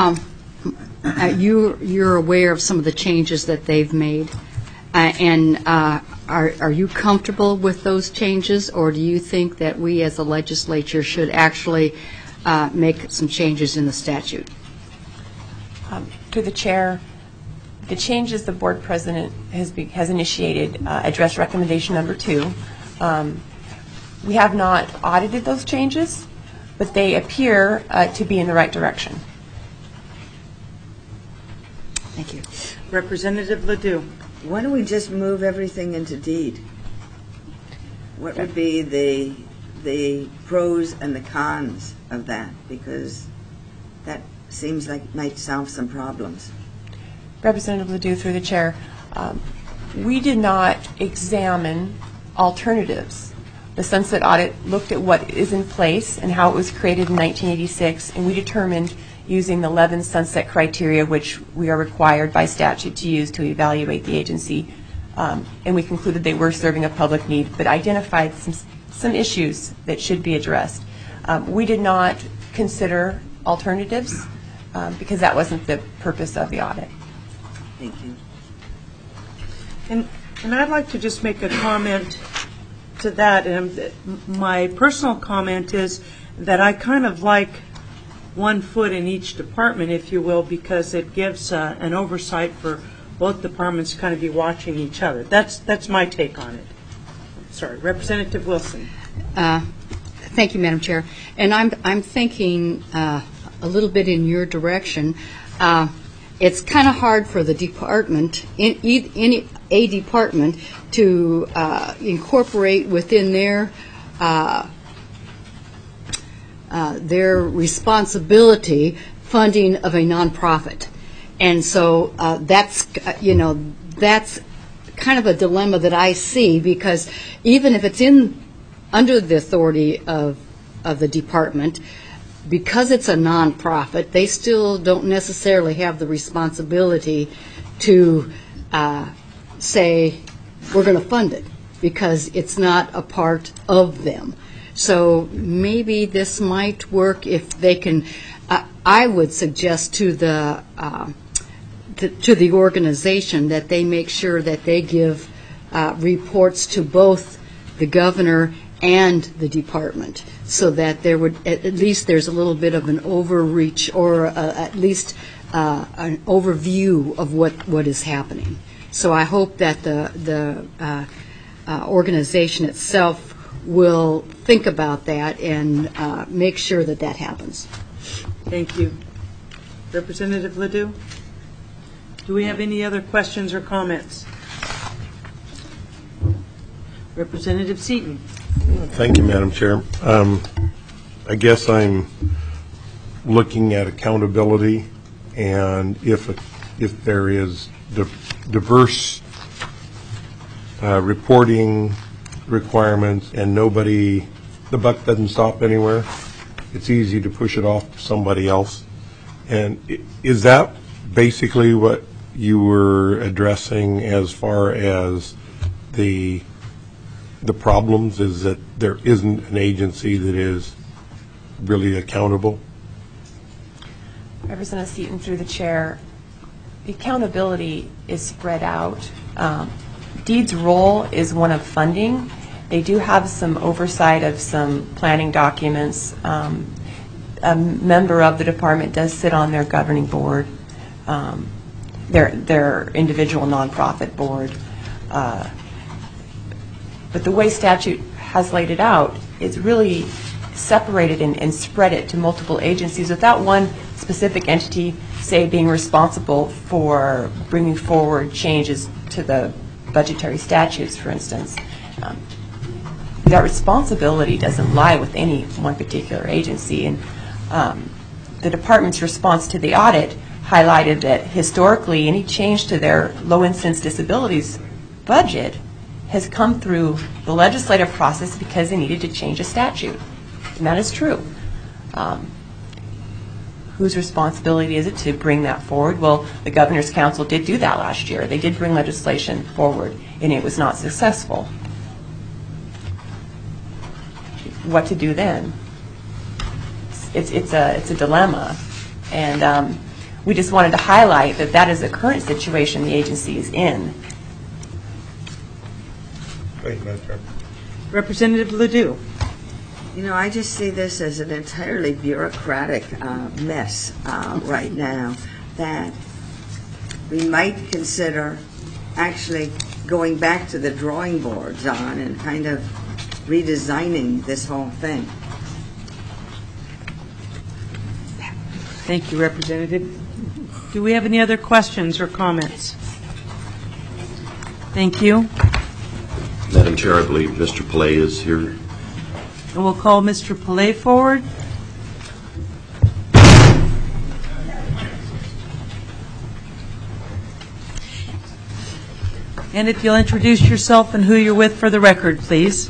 You're aware of some of the changes that they've made, and are you comfortable with those changes, or do you think that we as a legislature should actually make some changes in the statute? Through the chair, the changes the board president has initiated address recommendation number 2. We have not audited those changes, but they appear to be in the right direction. Thank you. Representative Ledoux. Why don't we just move everything into deed? What would be the pros and the cons of that? Because that seems like it might solve some problems. Representative Ledoux, through the chair, we did not examine alternatives. The sunset audit looked at what is in place and how it was created in 1986, and we determined using the Levin sunset criteria, which we are required by statute to use to evaluate the agency, and we concluded they were serving a public need, but identified some issues that should be addressed. We did not consider alternatives because that wasn't the purpose of the audit. Thank you. And I'd like to just make a comment to that. My personal comment is that I kind of like one foot in each department, if you will, because it gives an oversight for both departments to kind of be watching each other. That's my take on it. Sorry, Representative Wilson. Thank you, Madam Chair. And I'm thinking a little bit in your direction. It's kind of hard for the department, a department, to incorporate within their responsibility funding of a nonprofit, and so that's kind of a dilemma that I see, because even if it's under the authority of the department, because it's a nonprofit, they still don't necessarily have the responsibility to say we're going to fund it, because it's not a part of them. So maybe this might work if they can. I would suggest to the organization that they make sure that they give reports to both the governor and the department, so that there would at least there's a little bit of an overreach, or at least an overview of what is happening. So I hope that the organization itself will think about that and make sure that that happens. Thank you. Representative Ledoux, do we have any other questions or comments? Representative Seaton. Thank you, Madam Chair. I guess I'm looking at accountability, and if there is diverse reporting requirements and the buck doesn't stop anywhere, it's easy to push it off to somebody else. And is that basically what you were addressing as far as the problems, is that there isn't an agency that is really accountable? Representative Seaton, through the chair, the accountability is spread out. DEED's role is one of funding. They do have some oversight of some planning documents. A member of the department does sit on their governing board, their individual nonprofit board. But the way statute has laid it out, it's really separated and spread it to multiple agencies without one specific entity, say, being responsible for bringing forward changes to the budgetary statutes, for instance. That responsibility doesn't lie with any one particular agency. And the department's response to the audit highlighted that historically any change to their low-incidence disabilities budget has come through the legislative process because they needed to change a statute. And that is true. Whose responsibility is it to bring that forward? Well, the Governor's Council did do that last year. They did bring legislation forward, and it was not successful. what to do then. It's a dilemma, and we just wanted to highlight that that is the current situation the agency is in. Representative Ledoux. You know, I just see this as an entirely bureaucratic mess right now that we might consider actually going back to the drawing boards on and kind of redesigning this whole thing. Thank you, Representative. Do we have any other questions or comments? Thank you. Madam Chair, I believe Mr. Pillay is here. And we'll call Mr. Pillay forward. And if you'll introduce yourself and who you're with for the record, please.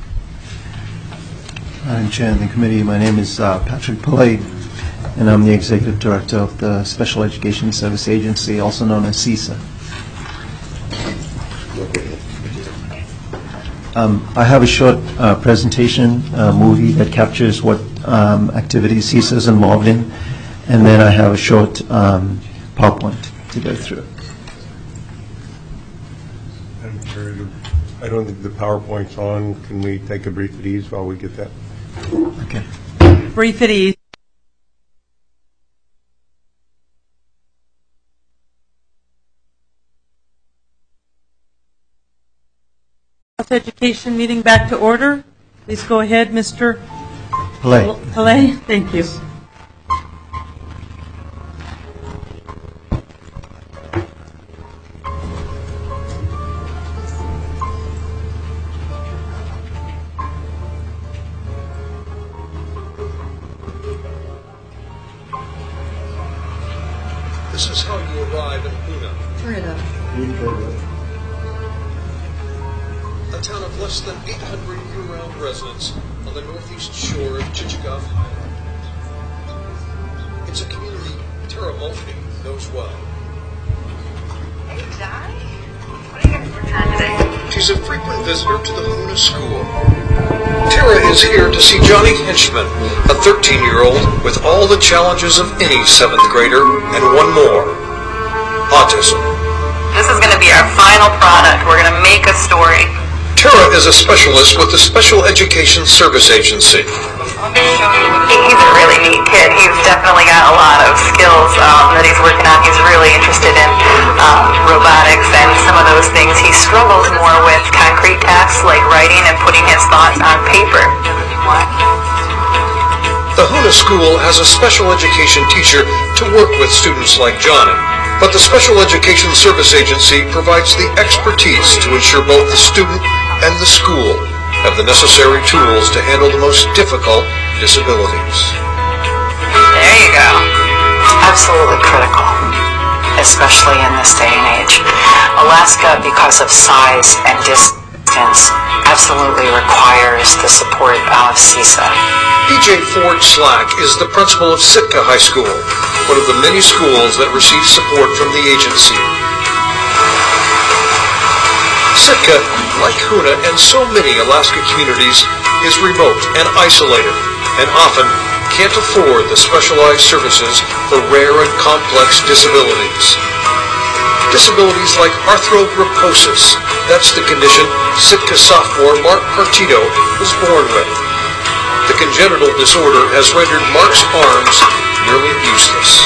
Madam Chair and the committee, my name is Patrick Pillay, and I'm the Executive Director of the Special Education Service Agency, also known as CESA. I have a short presentation movie that captures what activities CESA is involved in, and then I have a short PowerPoint to go through. I don't think the PowerPoint's on. Can we take a brief at ease while we get that? Okay. Brief at ease. Health Education meeting back to order. Please go ahead, Mr. Pillay. Pillay. Thank you. This is how you arrive in Hoonah. Turn it up. A town of less than 800 year-round residents on the northeast shore of Chichagof Island. It's a community Tara Mulkey knows well. Hey, Johnny. What are you having for time today? She's a frequent visitor to the Hoonah school. Tara is here to see Johnny Hinchman, a 13-year-old with all the challenges of any 7th grader, and one more, autism. This is going to be our final product. We're going to make a story. Tara is a specialist with the Special Education Service Agency. He's a really neat kid. He's definitely got a lot of skills that he's working on. He's really interested in robotics and some of those things. He struggles more with concrete tasks like writing and putting his thoughts on paper. The Hoonah School has a special education teacher to work with students like Johnny, but the Special Education Service Agency provides the expertise to ensure both the student and the school have the necessary tools to handle the most difficult disabilities. There you go. Absolutely critical, especially in this day and age. Alaska, because of size and distance, absolutely requires the support of CESA. PJ Ford Slack is the principal of Sitka High School, one of the many schools that receive support from the agency. Sitka, like Hoonah and so many Alaska communities, is remote and isolated, and often can't afford the specialized services for rare and complex disabilities. Disabilities like arthrogryposis, that's the condition Sitka sophomore Mark Partito was born with. The congenital disorder has rendered Mark's arms nearly useless.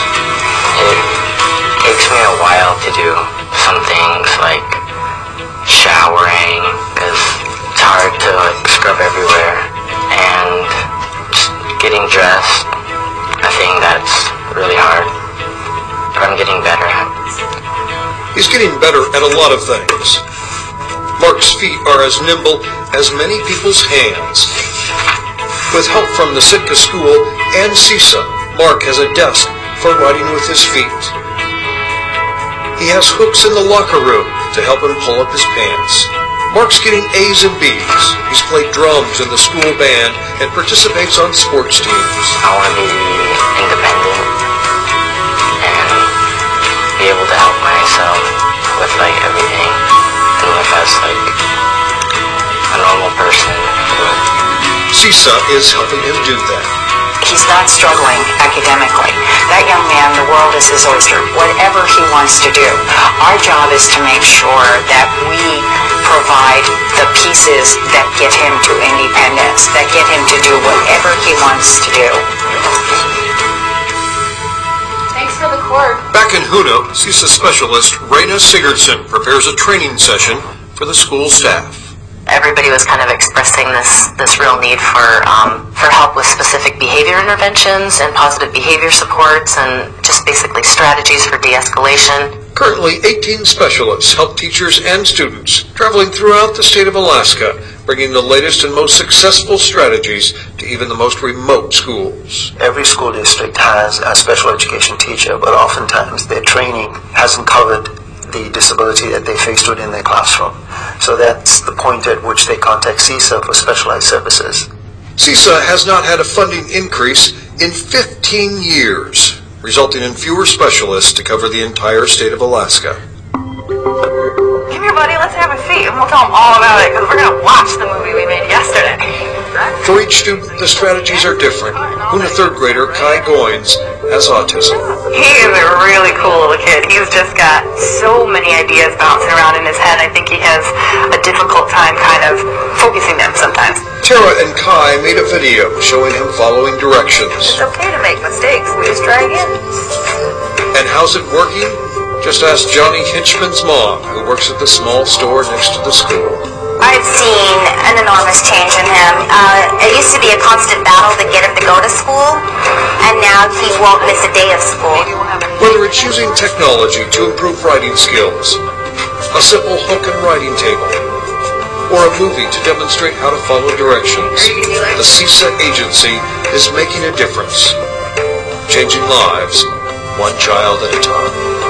It takes me a while to do some things like showering, because it's hard to scrub everywhere, and just getting dressed. I think that's really hard, but I'm getting better at it. He's getting better at a lot of things. Mark's feet are as nimble as many people's hands. With help from the Sitka School and CESA, Mark has a desk for writing with his feet. He has hooks in the locker room to help him pull up his pants. Mark's getting A's and B's. He's played drums in the school band and participates on sports teams. I want to be independent and be able to help myself with everything and live as a normal person would. CISA is helping him do that. He's not struggling academically. That young man, the world is his oyster. Whatever he wants to do, our job is to make sure that we provide the pieces that get him to independence, that get him to do whatever he wants to do. Thanks for the cord. Back in Hoona, CISA specialist Raina Sigurdsson prepares a training session for the school staff. Everybody was kind of expressing this real need for help with specific behavior interventions and positive behavior supports and just basically strategies for de-escalation. Currently, 18 specialists help teachers and students traveling throughout the state of Alaska, bringing the latest and most successful strategies to even the most remote schools. Every school district has a special education teacher, but oftentimes their training hasn't covered the disability that they faced within their classroom. So that's the point at which they contact CISA for specialized services. CISA has not had a funding increase in 15 years, resulting in fewer specialists to cover the entire state of Alaska. Come here, buddy, let's have a seat and we'll tell them all about it because we're going to watch the movie we made yesterday. For each student, the strategies are different. Hoona third grader Kai Goins has autism. He is a really cool little kid. He's just got so many ideas bouncing around in his head. I think he has a difficult time kind of focusing them sometimes. Tara and Kai made a video showing him following directions. It's okay to make mistakes. We just try again. And how's it working? Just ask Johnny Hinchman's mom, who works at the small store next to the school. I've seen an enormous change in him. It used to be a constant battle to get him to go to school, and now he won't miss a day of school. Whether it's using technology to improve writing skills, a simple hook and writing table, or a movie to demonstrate how to follow directions, the CISA agency is making a difference, changing lives one child at a time.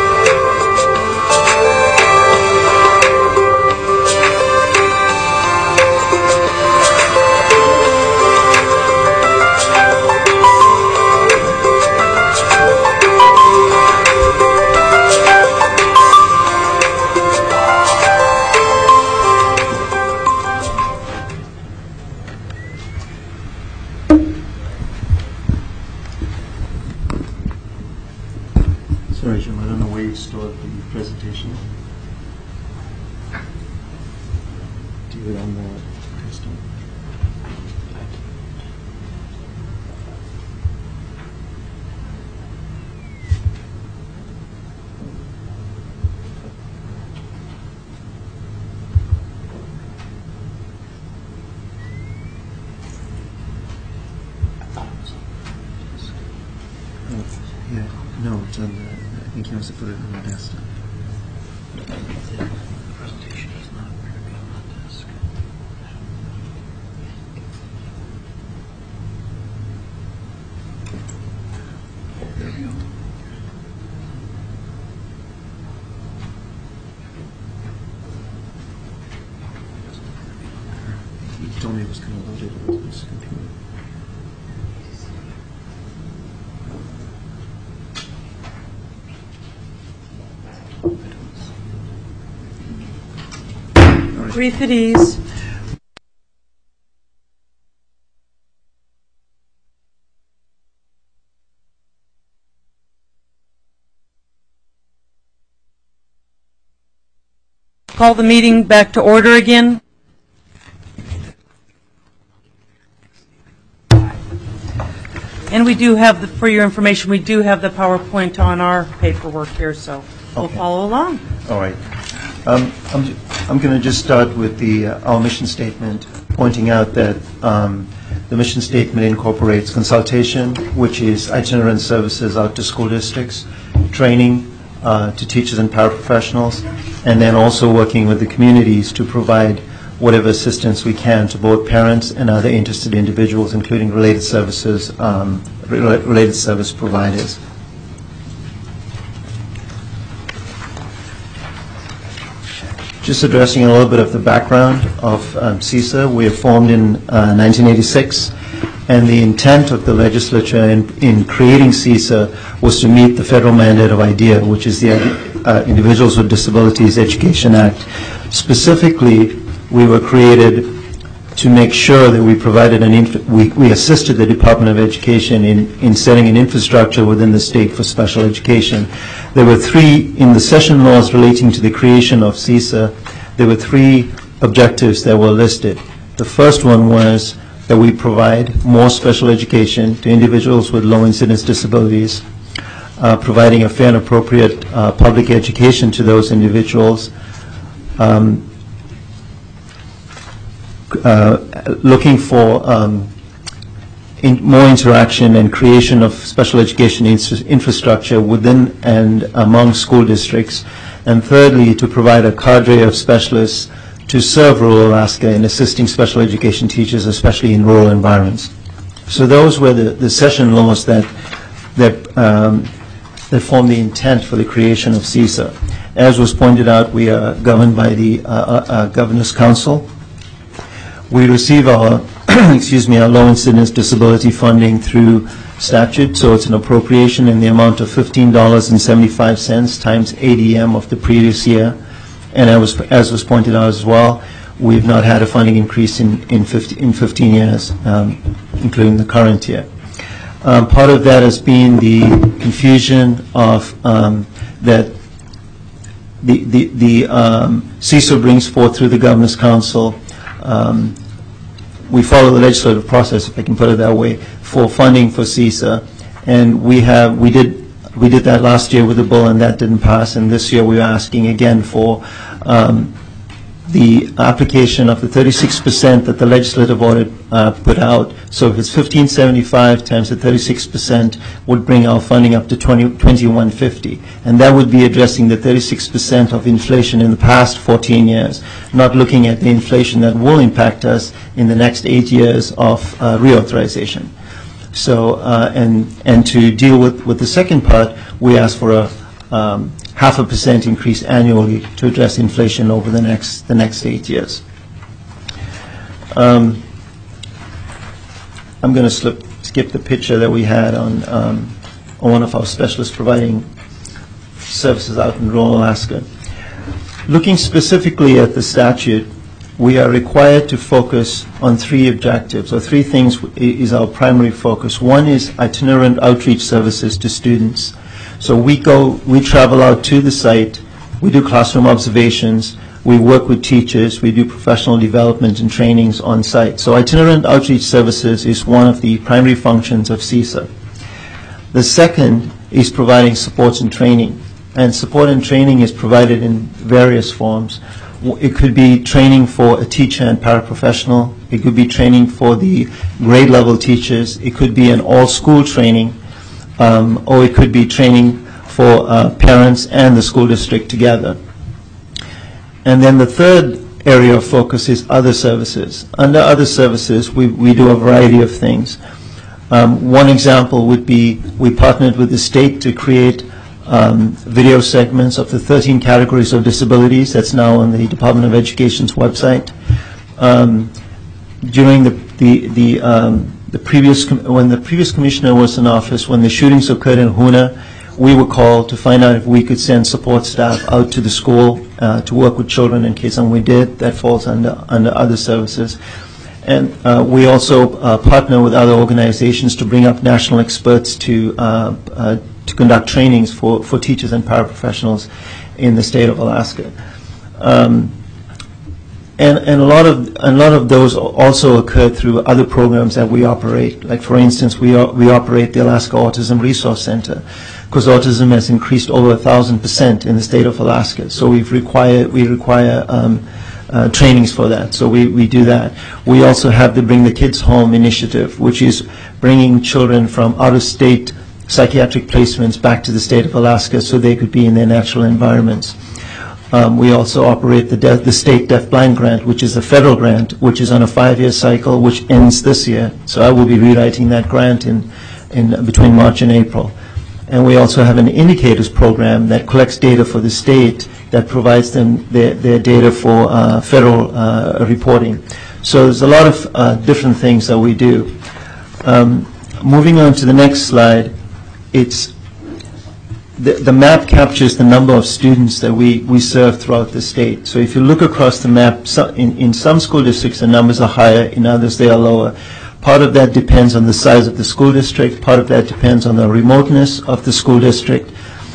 Sorry, Jim, I don't know where you stored the presentation. Do it on the crystal. Yeah, no, it's on the, I think he wants to put it on the desktop. The presentation is not going to be on the desk. There we go. He told me it was going to load it with his computer. Breathe at ease. Call the meeting back to order again. And we do have, for your information, we do have the PowerPoint on our paperwork here, so we'll follow along. All right. I'm going to just start with our mission statement, pointing out that the mission statement incorporates consultation, which is itinerant services out to school districts, training to teachers and paraprofessionals, and then also working with the communities to provide whatever assistance we can to both parents and other interested individuals, including related services, related service providers. Just addressing a little bit of the background of CISA, we were formed in 1986, and the intent of the legislature in creating CISA was to meet the federal mandate of IDEA, which is the Individuals with Disabilities Education Act. Specifically, we were created to make sure that we provided we assisted the Department of Education in setting an infrastructure within the state for special education. There were three, in the session laws relating to the creation of CESA, there were three objectives that were listed. The first one was that we provide more special education to individuals with low incidence disabilities, providing a fair and appropriate public education to those individuals, looking for more interaction and creation of special education infrastructure within and among school districts, and thirdly, to provide a cadre of specialists to serve rural Alaska in assisting special education teachers, especially in rural environments. So those were the session laws that form the intent for the creation of CESA. As was pointed out, we are governed by the Governor's Council. We receive our, our low incidence disability funding through statute, so it's an appropriation in the amount of $15.75 times ADM of the previous year. And as was pointed out as well, we've not had a funding increase in 15 years, including the current year. Part of that has been the confusion of that the CESA brings forth through the Governor's Council. We follow the legislative process, if I can put it that way, for funding for CESA, and we did that last year with the bill, and that didn't pass. And this year we're asking again for the application of the 36% that the legislative order put out. So if it's $15.75 times the 36% would bring our funding up to $21.50, and that would be addressing the 36% of inflation in the past 14 years, not looking at the inflation that will impact us in the next 8 years of reauthorization. So and to deal with the second part, we ask for a 0.5% increase annually to address inflation over the next 8 years. I'm going to skip the picture that we had on one of our specialists providing services out in rural Alaska. Looking specifically at the statute, we are required to focus on three objectives, or three things is our primary focus. One is itinerant outreach services to students. So we travel out to the site, we do classroom observations, we work with teachers, we do professional development and trainings on site. So itinerant outreach services is one of the primary functions of CESA. The second is providing supports and training. And support and training is provided in various forms. It could be training for a teacher and paraprofessional. It could be training for the grade level teachers. It could be an all-school training. Or it could be training for parents and the school district together. And then the third area of focus is other services. Under other services, we do a variety of things. One example would be we partnered with the state to create video segments of the 13 categories of disabilities. That's now on the Department of Education's website. During when the previous commissioner was in office, when the shootings occurred in Hoonah, we were called to find out if we could send support staff out to the school to work with children in case, and we did. That falls under other services. And we also partner with other organizations to bring up national experts to conduct trainings for teachers and paraprofessionals in the state of Alaska. And a lot of those also occur through other programs that we operate. Like, for instance, we operate the Alaska Autism Resource Center, because autism has increased over 1,000% in the state of Alaska. So we require trainings for that. So we do that. We also have the Bring the Kids Home initiative, which is bringing children from out-of-state psychiatric placements back to the state of Alaska so they could be in their natural environments. We also operate the State Deafblind Grant, which is a federal grant, which is on a 5-year cycle, which ends this year. So I will be rewriting that grant in between March and April. And we also have an indicators program that collects data for the state that provides them their data for federal reporting. So there's a lot of different things that we do. Moving on to the next slide, the map captures the number of students that we serve throughout the state. So if you look across the map, in some school districts the numbers are higher, in others they are lower. Part of that depends on the size of the school district. Part of that depends on the remoteness of the school district.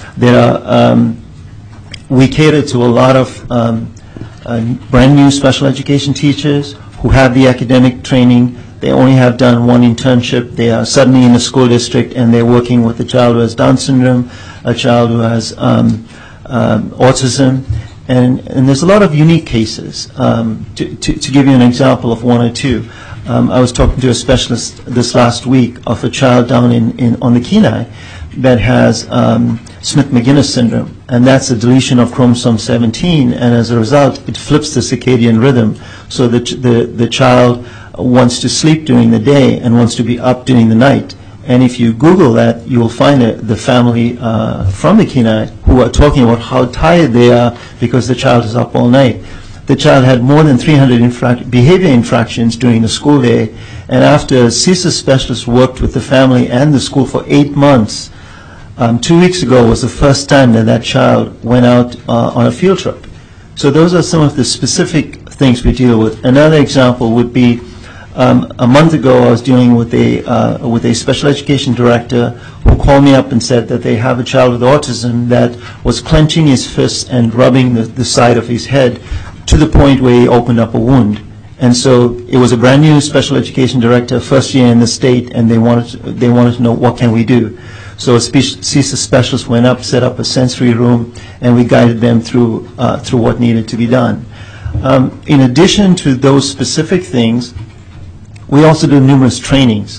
We cater to a lot of brand new special education teachers who have the academic training. They only have done one internship. They are suddenly in a school district and they're working with a child who has Down syndrome, a child who has autism, and there's a lot of unique cases. To give you an example of one or two, I was talking to a specialist this last week of a child down on the Kenai that has Smith-Magenis syndrome, and that's a deletion of chromosome 17, and as a result, it flips the circadian rhythm, so that the child wants to sleep during the day and wants to be up during the night. And if you Google that, you will find the family from the Kenai who are talking about how tired they are because the child is up all night. The child had more than 300 behavior infractions during the school day, and after CSIS specialists worked with the family and the school for 8 months, 2 weeks ago was the first time that child went out on a field trip. So those are some of the specific things we deal with. Another example would be a month ago I was dealing with a special education director who called me up and said that they have a child with autism that was clenching his fists and rubbing the side of his head to the point where he opened up a wound. And so it was a brand new special education director, first year in the state, and they wanted to know what can we do. So a CSIS specialist went up, set up a sensory room, and we guided them through what needed to be done. In addition to those specific things, we also do numerous trainings.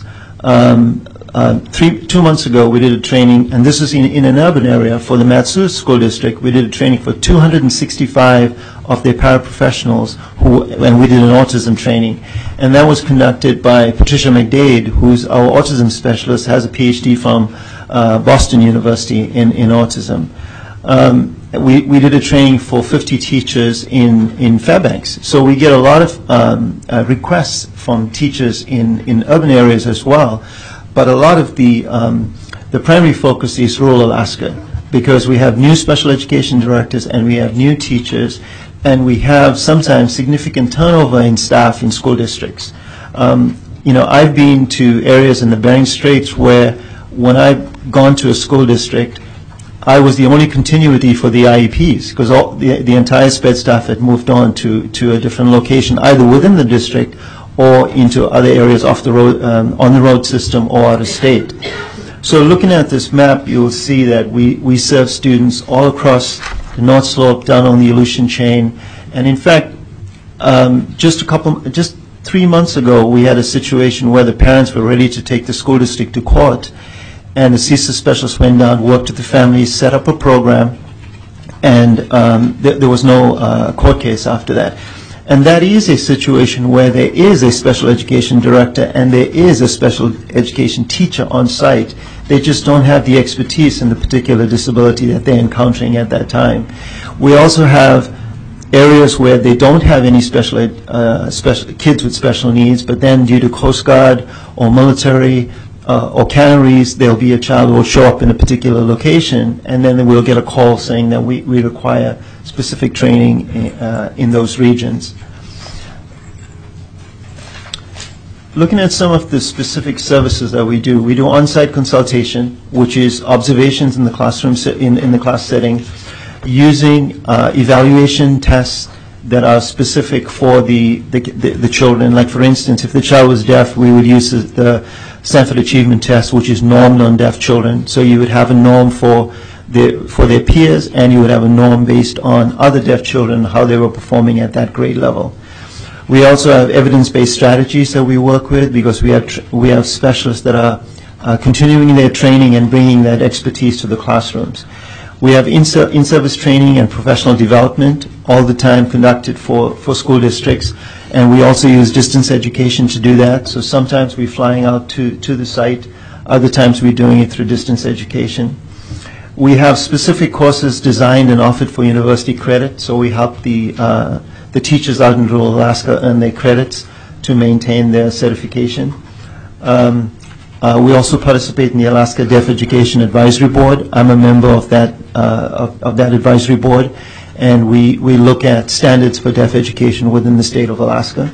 2 months ago, we did a training, and this is in an urban area for the Matsu School District. We did a training for 265 of their paraprofessionals, and we did an autism training. And that was conducted by Patricia McDade, who's our autism specialist, has a PhD from Boston University in autism. We did a training for 50 teachers in Fairbanks. So we get a lot of requests from teachers in urban areas as well. But a lot of the primary focus is rural Alaska, because we have new special education directors and we have new teachers, and we have sometimes significant turnover in staff in school districts. I've been to areas in the Bering Straits where when I've gone to a school district, I was the only continuity for the IEPs, because the entire SPED staff had moved on to a different location, either within the district or into other areas off the road, on the road system, or out of state. So looking at this map, you'll see that we serve students all across the North Slope, down on the Aleutian Chain, and in fact, just 3 months ago, we had a situation where the parents were ready to take the school district to court, and the CSIS specialist went down, worked with the families, set up a program, and there was no court case after that. And that is a situation where there is a special education director and there is a special education teacher on site. They just don't have the expertise in the particular disability that they're encountering at that time. We also have areas where they don't have any special kids with special needs, but then due to Coast Guard or military or canneries, there'll be a child who will show up in a particular location, and then we'll get a call saying that we require specific training in those regions. Looking at some of the specific services that we do on-site consultation, which is observations in the classroom in the class setting, using evaluation tests that are specific for the children. Like for instance, if the child was deaf, we would use the Stanford Achievement Test, which is normed on deaf children. So you would have a norm for their peers, and you would have a norm based on other deaf children, how they were performing at that grade level. We also have evidence-based strategies that we work with, because we have specialists that are continuing their training and bringing that expertise to the classrooms. We have in-service training and professional development all the time conducted for school districts, and we also use distance education to do that. So sometimes we're flying out to the site, other times we're doing it through distance education. We have specific courses designed and offered for university credit, so we help the teachers out in rural Alaska earn their credits to maintain their certification. We also participate in the Alaska Deaf Education Advisory Board. I'm a member of that advisory board, and we look at standards for deaf education within the state of Alaska.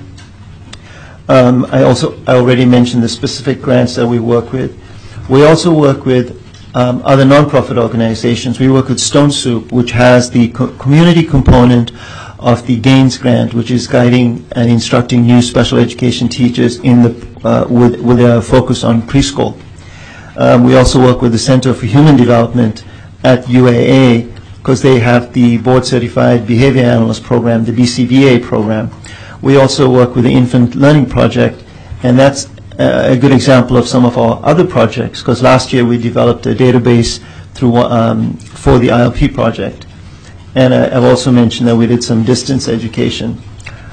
I already mentioned the specific grants that we work with. We also work with other nonprofit organizations. We work with Stone Soup, which has the community component of the GAINS grant, which is guiding and instructing new special education teachers in with a focus on preschool. We also work with the Center for Human Development at UAA, because they have the Board Certified Behavior Analyst program, the BCBA program. We also work with the Infant Learning Project, and that's a good example of some of our other projects, because last year we developed a database for the ILP project. And I've also mentioned that we did some distance education.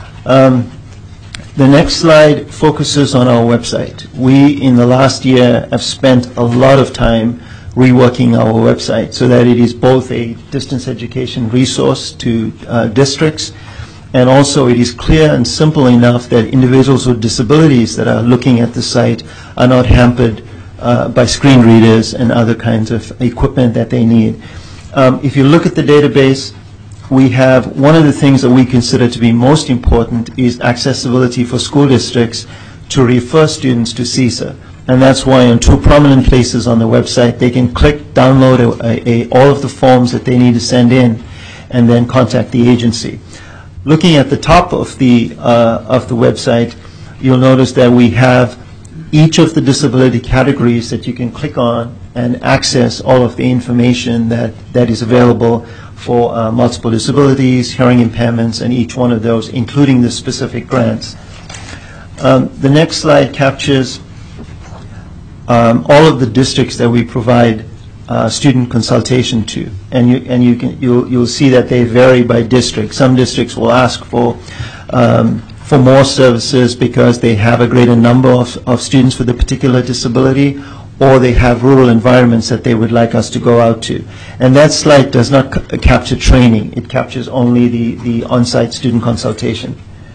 The next slide focuses on our website. We, in the last year, have spent a lot of time reworking our website so that it is both a distance education resource to districts, and also it is clear and simple enough that individuals with disabilities that are looking at the site are not hampered by screen readers and other kinds of equipment that they need. If you look at the database, we have one of the things that we consider to be most important is accessibility for school districts to refer students to CESA. And that's why in two prominent places on the website, they can click, download all of the forms that they need to send in, and then contact the agency. Looking at the top of the website, you'll notice that we have each of the disability categories that you can click on and access all of the information that is available for multiple disabilities, hearing impairments, and each one of those, including the specific grants. The next slide captures all of the districts that we provide student consultation to, and you'll see that they vary by district. Some districts will ask for more services because they have a greater number of students with a particular disability, or they have rural environments that they would like us to go out to. And that slide does not capture training. It captures only the on-site student consultation.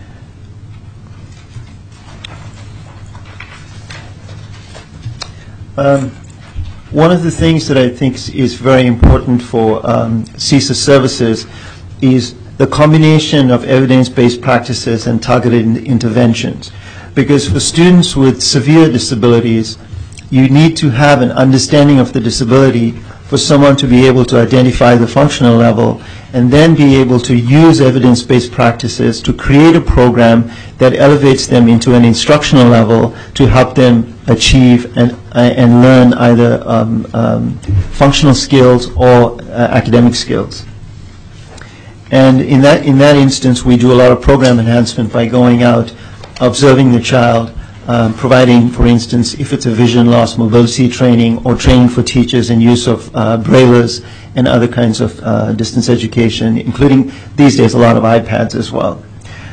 One of the things that I think is very important for CESA services is the combination of evidence-based practices and targeted interventions. Because for students with severe disabilities, you need to have an understanding of the disability for someone to be able to identify the functional level and then be able to use evidence-based practices to create a program that elevates them into an instructional level to help them achieve and learn either functional skills or academic skills. And in that instance, we do a lot of program enhancement by going out, observing the child, providing, for instance, if it's a vision loss, mobility training, or training for teachers in use of braillers and other kinds of distance education, including these days a lot of iPads as well.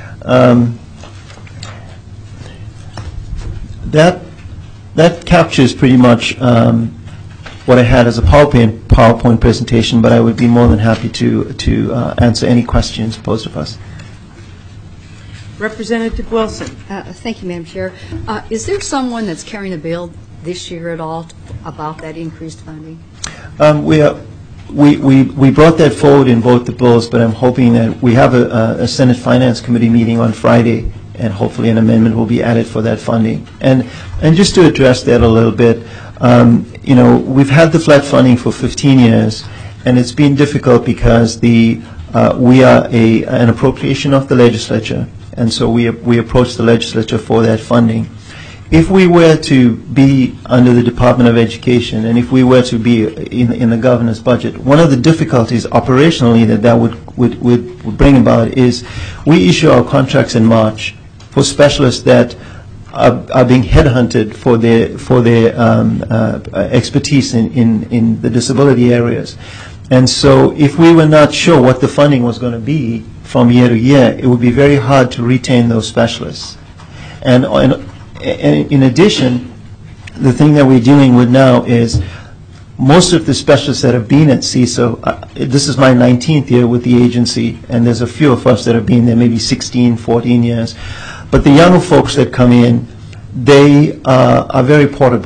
That captures pretty much what I had as a PowerPoint presentation, but I would be more than happy to answer any questions posed of us. Representative Wilson. Thank you, Madam Chair. Is there someone that's carrying a bill this year at all about that increased funding? We brought that forward in both the bills, but I'm hoping that we have a Senate Finance Committee meeting on Friday, and hopefully an amendment will be added for that funding. And just to address that a little bit, we've had the flat funding for 15 years, and it's been difficult because we are an appropriation of the legislature, and so we approach the legislature for that funding. If we were to be under the Department of Education, and if we were to be in the governor's budget, one of the difficulties operationally that would bring about is we issue our contracts in March for specialists that are being headhunted for their expertise in the disability areas. And so if we were not sure what the funding was going to be from year to year, it would be very hard to retain those specialists. And in addition, the thing that we're dealing with now is most of the specialists that have been at CESA, this is my 19th year with the agency, and there's a few of us that have been there maybe 16, 14 years. But the younger folks that come in, they are very portable.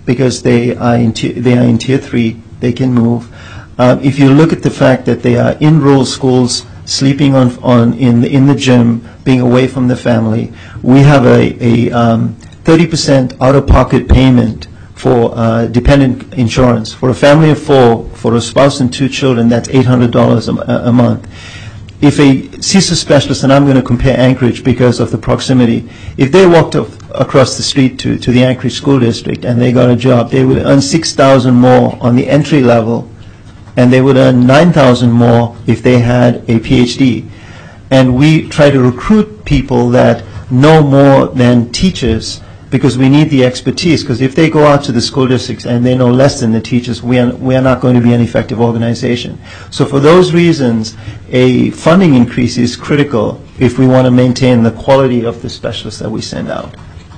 because they are in tier 3, they can move. If you look at the fact that they are in rural schools, sleeping in the gym, being away from the family, we have a 30% out-of-pocket payment for dependent insurance. For a family of 4, for a spouse and 2 children, that's $800 a month. If a CISA specialist, and I'm going to compare Anchorage because of the proximity, if they walked across the street to the Anchorage School District and they got a job, they would earn $6,000 more on the entry level, and they would earn $9,000 more if they had a PhD. And we try to recruit people that know more than teachers, because we need the expertise, because if they go out to the school districts and they know less than the teachers, we are not going to be an effective organization. So for those reasons, a funding increase is critical if we want to maintain the quality of the specialists that we send out.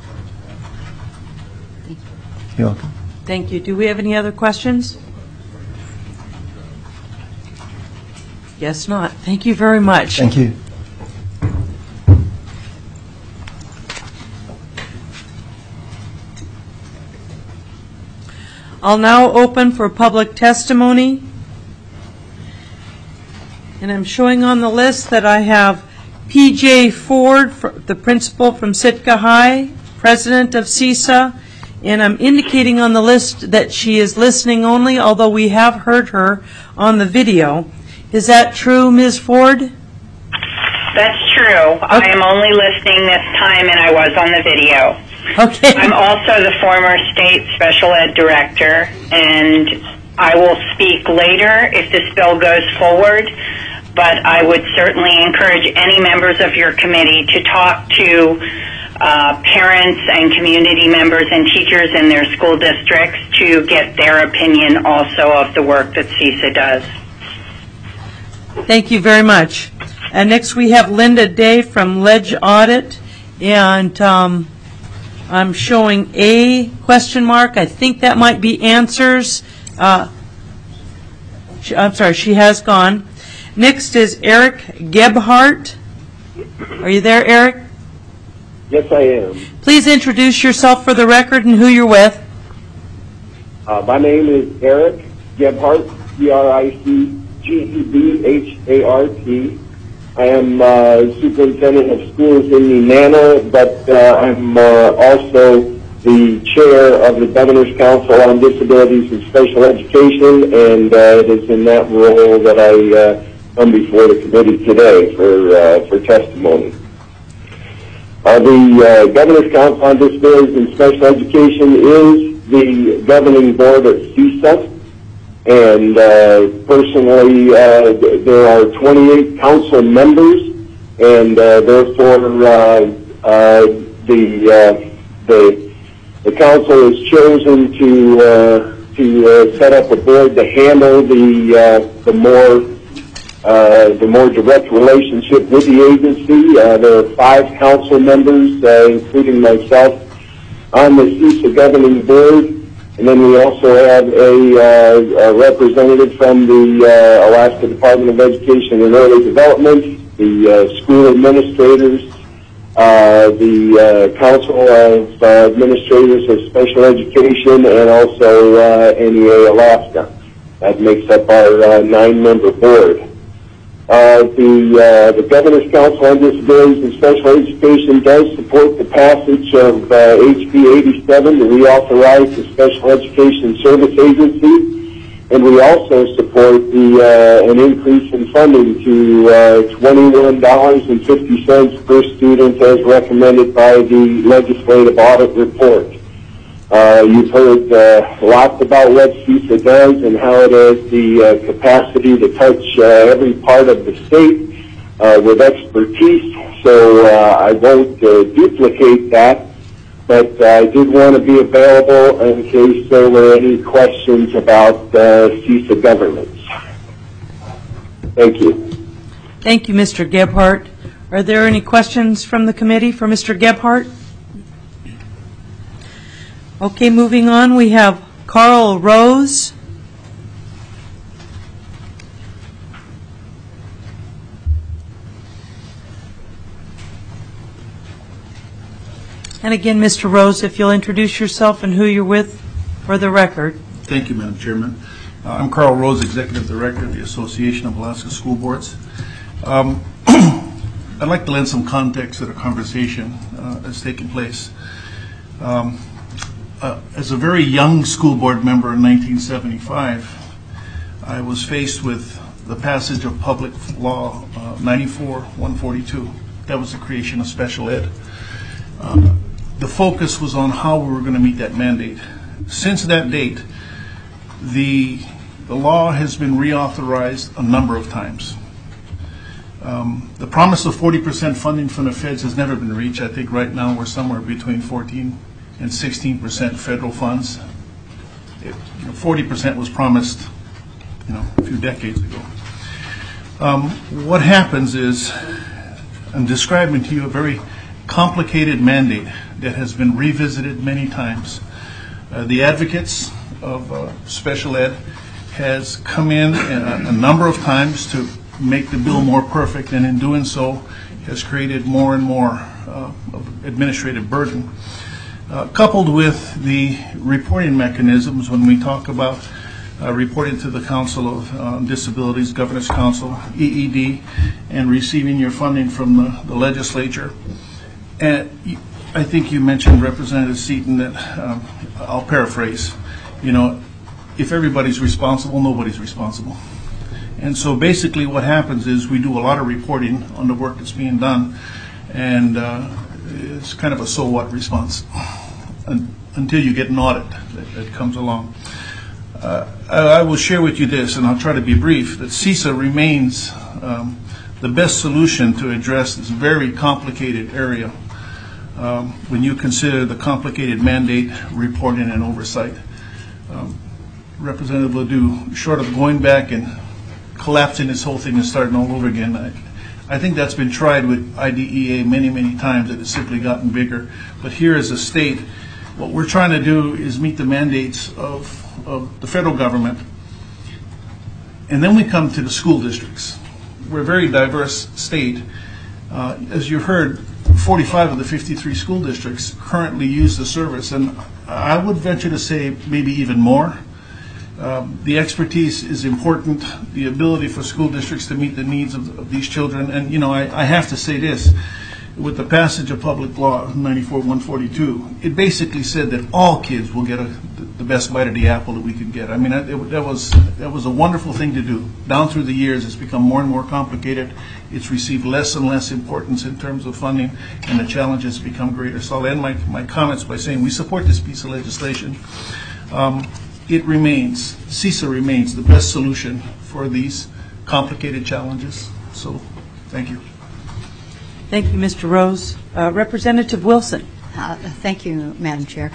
You're welcome. Thank you. Do we have any other questions? Yes, not. Thank you very much. Thank you. I'll now open for public testimony. And I'm showing on the list that I have P.J. Ford, the principal from Sitka High, president of CISA, and I'm indicating on the list that she is listening only, although we have heard her on the video. Is that true, Ms. Ford? That's true. Okay. I am only listening this time, and I was on the video. Okay. I'm also the former state special ed director, and I will speak later if this bill goes forward, but I would certainly encourage any members of your committee to talk to parents and community members and teachers in their school districts to get their opinion also of the work that CISA does. Thank you very much. And next we have Linda Day from Ledge Audit, and I'm showing a question mark. I think that might be answers. I'm sorry, she has gone. Next is Eric Gebhardt. Are you there, Eric? Yes, I am. Please introduce yourself for the record and who you're with. My name is Eric Gebhardt, Ericgebhart. I am superintendent of schools in Nenana, but I'm also the chair of the Governor's Council on Disabilities and Special Education, and it is in that role that I come before the committee today for testimony. The Governor's Council on Disabilities and Special Education is the governing board of CISA. And personally, there are 28 council members, and therefore the council has chosen to set up a board to handle the more direct relationship with the agency. There are 5 council members, including myself, on the CISA governing board. And then we also have a representative from the Alaska Department of Education and Early Development, the school administrators, the Council of Administrators of Special Education, and also NEA Alaska. That makes up our 9-member board. The Governor's Council on Disabilities and Special Education does support the passage of HB 87 to reauthorize the Special Education Service Agency, and we also support an increase in funding to $21.50 per student as recommended by the Legislative Audit Report. You've heard lots about what CISA does and how it has the capacity to touch every part of the state with expertise, so I won't duplicate that, but I did want to be available in case there were any questions about CISA governance. Thank you. Thank you, Mr. Gebhardt. Are there any questions from the committee for Mr. Gebhardt? Okay, moving on, we have Carl Rose. And again, Mr. Rose, if you'll introduce yourself and who you're with. for the record. Thank you, Madam Chairman. I'm Carl Rose, Executive Director of the Association of Alaska School Boards. I'd like to lend some context to the conversation that's taking place. As a very young school board member in 1975, I was faced with the passage of Public Law 94-142. That was the creation of special ed. The focus was on how we were going to meet that mandate. Since that date, the law has been reauthorized a number of times. The promise of 40% funding from the feds has never been reached. I think right now we're somewhere between 14 and 16% federal funds. 40% was promised, a few decades ago. What happens is, I'm describing to you a very complicated mandate that has been revisited many times. The advocates of special ed has come in a number of times to make the bill more perfect, and in doing so has created more and more of administrative burden. Coupled with the reporting mechanisms, when we talk about reporting to the Council of Disabilities, Governor's Council, EED, and receiving your funding from the legislature. And I think you mentioned, Representative Seaton, that I'll paraphrase, if everybody's responsible, nobody's responsible. And so basically what happens is we do a lot of reporting on the work that's being done, and it's kind of a so what response until you get an audit that comes along. I will share with you this, and I'll try to be brief, that CISA remains the best solution to address this very complicated area when you consider the complicated mandate, reporting, and oversight. Representative Ledoux, short of going back and collapsing this whole thing and starting all over again, I think that's been tried with IDEA many, many times. It has simply gotten bigger. But here as a state, what we're trying to do is meet the mandates of the federal government. And then we come to the school districts. We're a very diverse state. As you heard, 45 of the 53 school districts currently use the service, and I would venture to say maybe even more. The expertise is important, the ability for school districts to meet the needs of these children. And, I have to say this, with the passage of Public Law 94-142, it basically said that all kids will get the best bite of the apple that we could get. I mean, that was a wonderful thing to do. Down through the years, it's become more and more complicated. It's received less and less importance in terms of funding, and the challenges become greater. So I'll end my comments by saying we support this piece of legislation. CISA remains the best solution for these complicated challenges. So, thank you. Thank you, Mr. Rose. Representative Wilson. Thank you, Madam Chair.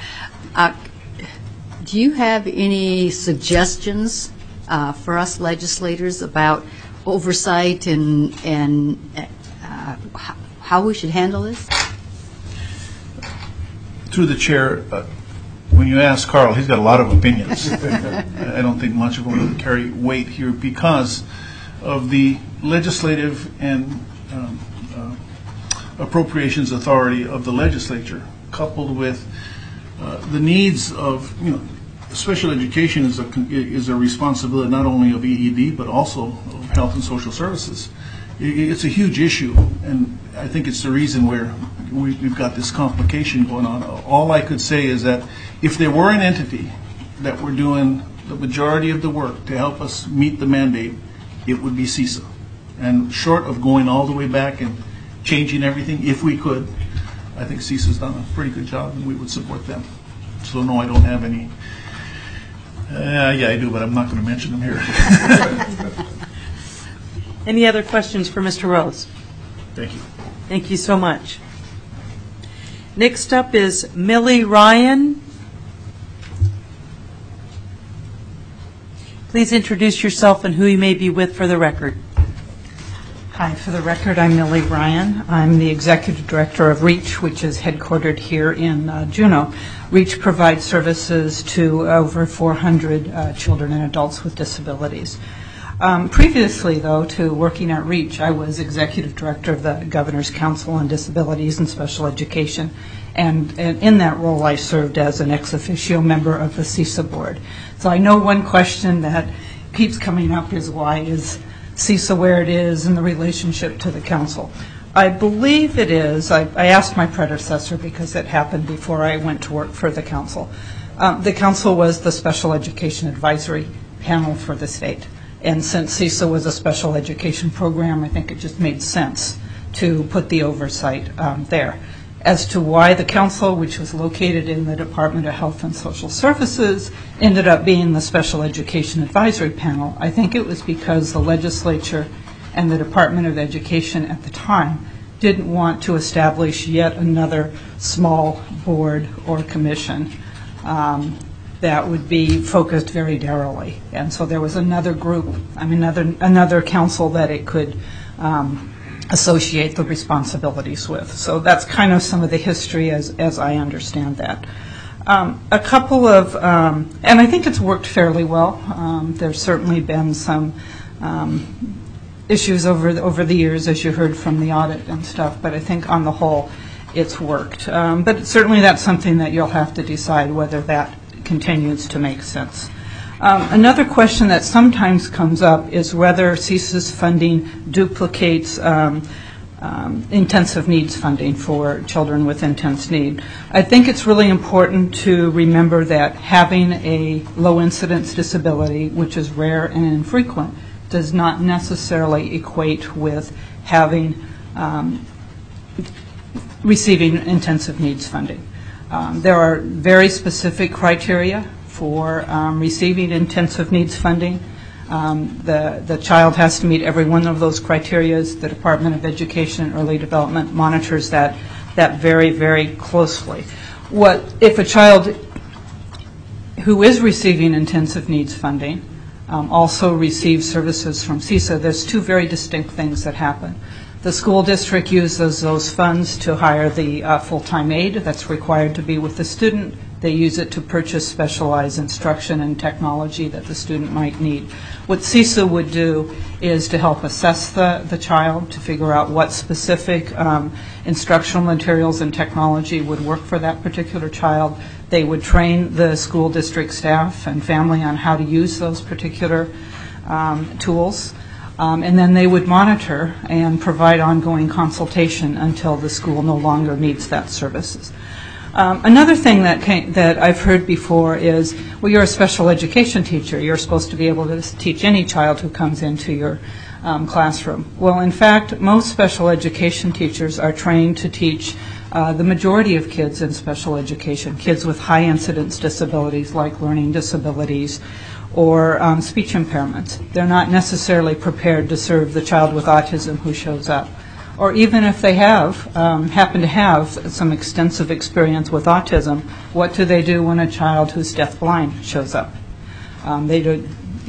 Do you have any suggestions for us legislators about oversight and how we should handle this? Through the chair, when you ask Carl, he's got a lot of opinions. I don't think much of them will carry weight here because of the legislative and appropriations authority of the legislature, coupled with the needs of, special education is a responsibility not only of EED but also of Health and Social Services. It's a huge issue, and I think it's the reason where we've got this complication going on. All I could say is that if there were an entity that were doing the majority of the work to help us meet the mandate, it would be CISA. And short of going all the way back and changing everything, if we could, I think CISA's done a pretty good job, and we would support them. So no, I don't have any. Yeah, I do, but I'm not going to mention them here. Any other questions for Mr. Rose? Thank you. Thank you so much. Next up is Millie Ryan. Please introduce yourself and who you may be with for the record. Hi, for the record, I'm Millie Ryan. I'm the Executive Director of REACH, which is headquartered here in Juneau. REACH provides services to over 400 children and adults with disabilities. Previously, though, to working at REACH, I was executive director of the Governor's Council on Disabilities and Special Education, and in that role I served as an ex officio member of the CISA board. So I know one question that keeps coming up is why is CISA where it is in the relationship to the council? I believe it is. I asked my predecessor because it happened before I went to work for the council. The council was the special education advisory panel for the state. And since CISA was a special education program, I think it just made sense to put the oversight there. As to why the council, which was located in the Department of Health and Social Services, ended up being the special education advisory panel, I think it was because the legislature and the Department of Education at the time didn't want to establish yet another small board or commission that would be focused very narrowly. And so there was another group, another council that it could associate the responsibilities with. So that's kind of some of the history as I understand that. A couple of, and I think it's worked fairly well. There's certainly been some issues over the years, as you heard from the audit and stuff, but I think on the whole it's worked. But certainly that's something that you'll have to decide whether that continues to make sense. Another question that sometimes comes up is whether CISA's funding duplicates intensive needs funding for children with intense need. I think it's really important to remember that having a low incidence disability, which is rare and infrequent, does not necessarily equate with having receiving intensive needs funding. There are very specific criteria for receiving intensive needs funding. The child has to meet every one of those criteria. The Department of Education and Early Development monitors that very, very closely. If a child who is receiving intensive needs funding also receives services from CISA, there's two very distinct things that happen. The school district uses those funds to hire the full-time aide that's required to be with the student. They use it to purchase specialized instruction and technology that the student might need. What CISA would do is to help assess the child, to figure out what specific instructional materials and technology would work for that particular child. They would train the school district staff and family on how to use those particular tools. And then they would monitor and provide ongoing consultation until the school no longer needs that services. Another thing that I've heard before is, well, you're a special education teacher. You're supposed to be able to teach any child who comes into your classroom. Well, in fact, most special education teachers are trained to teach the majority of kids in special education, kids with high incidence disabilities like learning disabilities or speech impairments. They're not necessarily prepared to serve the child with autism who shows up. Or even if they happen to have some extensive experience with autism, what do they do when a child who's deafblind shows up? They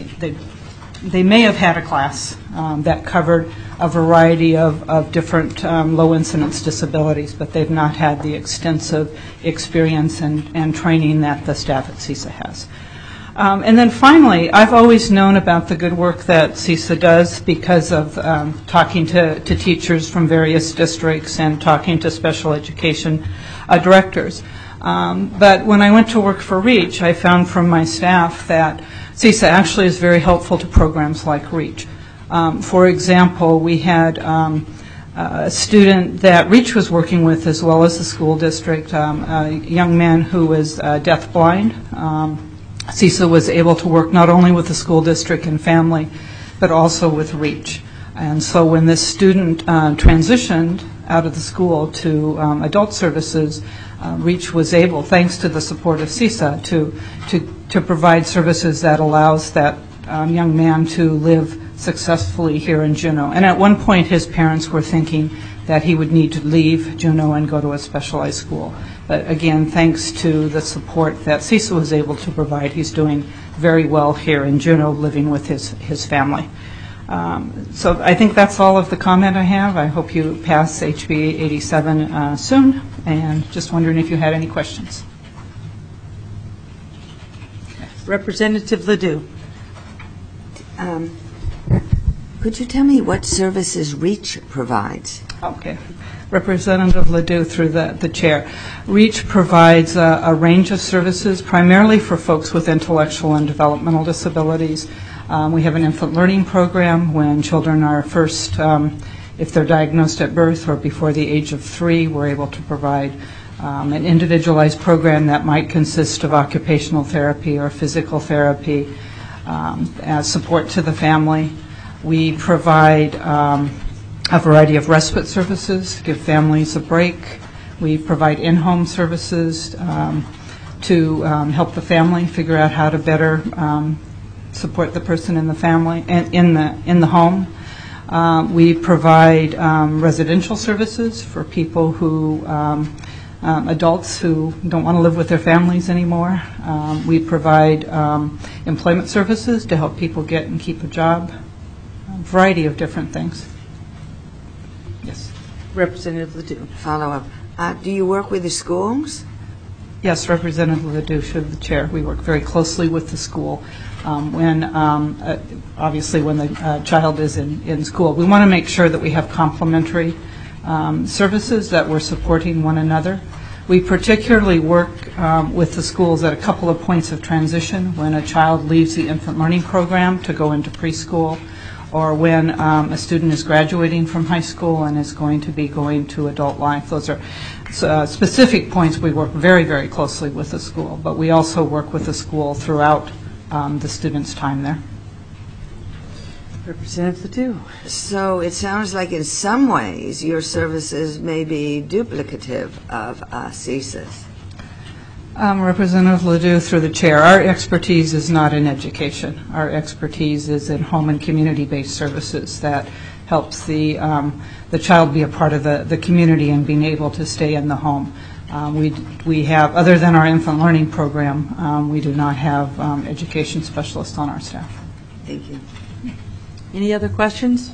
may have had a class that covered a variety of different low incidence disabilities, but they've not had the extensive experience and training that the staff at CISA has. And then finally, I've always known about the good work that CISA does because of talking to teachers from various districts and talking to special education directors. But when I went to work for REACH, I found from my staff that CISA actually is very helpful to programs like REACH. For example, we had a student that REACH was working with as well as the school district, a young man who was deafblind. CISA was able to work not only with the school district and family, but also with REACH. And so when this student transitioned out of the school to adult services, REACH was able, thanks to the support of CISA, to provide services that allows that young man to live successfully here in Juneau. And at one point his parents were thinking that he would need to leave Juneau and go to a specialized school. But again, thanks to the support that CISA was able to provide, he's doing very well here in Juneau, living with his family. So I think that's all of the comment I have. I hope you pass HB 87 soon, and just wondering if you had any questions. Representative Ledoux. Could you tell me what services REACH provides? Okay. Representative Ledoux, through the chair. REACH provides a range of services, primarily for folks with intellectual and developmental disabilities. We have an infant learning program when children are first, if they're diagnosed at birth or before the age of 3, we're able to provide an individualized program that might consist of occupational therapy or physical therapy as support to the family. We provide a variety of respite services to give families a break. We provide in-home services to help the family figure out how to better support the person in the family and in the home. We provide residential services for people who adults who don't want to live with their families anymore. We provide employment services to help people get and keep a job. A variety of different things. Yes. Representative Ledoux. Follow up. Do you work with the schools? Yes, Representative Ledoux, through the chair. We work very closely with the school. Obviously when the child is in school, we want to make sure that we have complementary services, that we're supporting one another. We particularly work with the schools at a couple of points of transition, when a child leaves the infant learning program to go into preschool, or when a student is graduating from high school and is going to be going to adult life. Those are specific points. We work very, very closely with the school, but we also work with the school throughout the student's time there. Representative Ledoux. So it sounds like in some ways your services may be duplicative of CSIS. Representative Ledoux, through the chair, our expertise is not in education. Our expertise is in home and community-based services that helps the child be a part of the community and being able to stay in the home. We have, other than our infant learning program, we do not have education specialists on our staff. Thank you. Any other questions?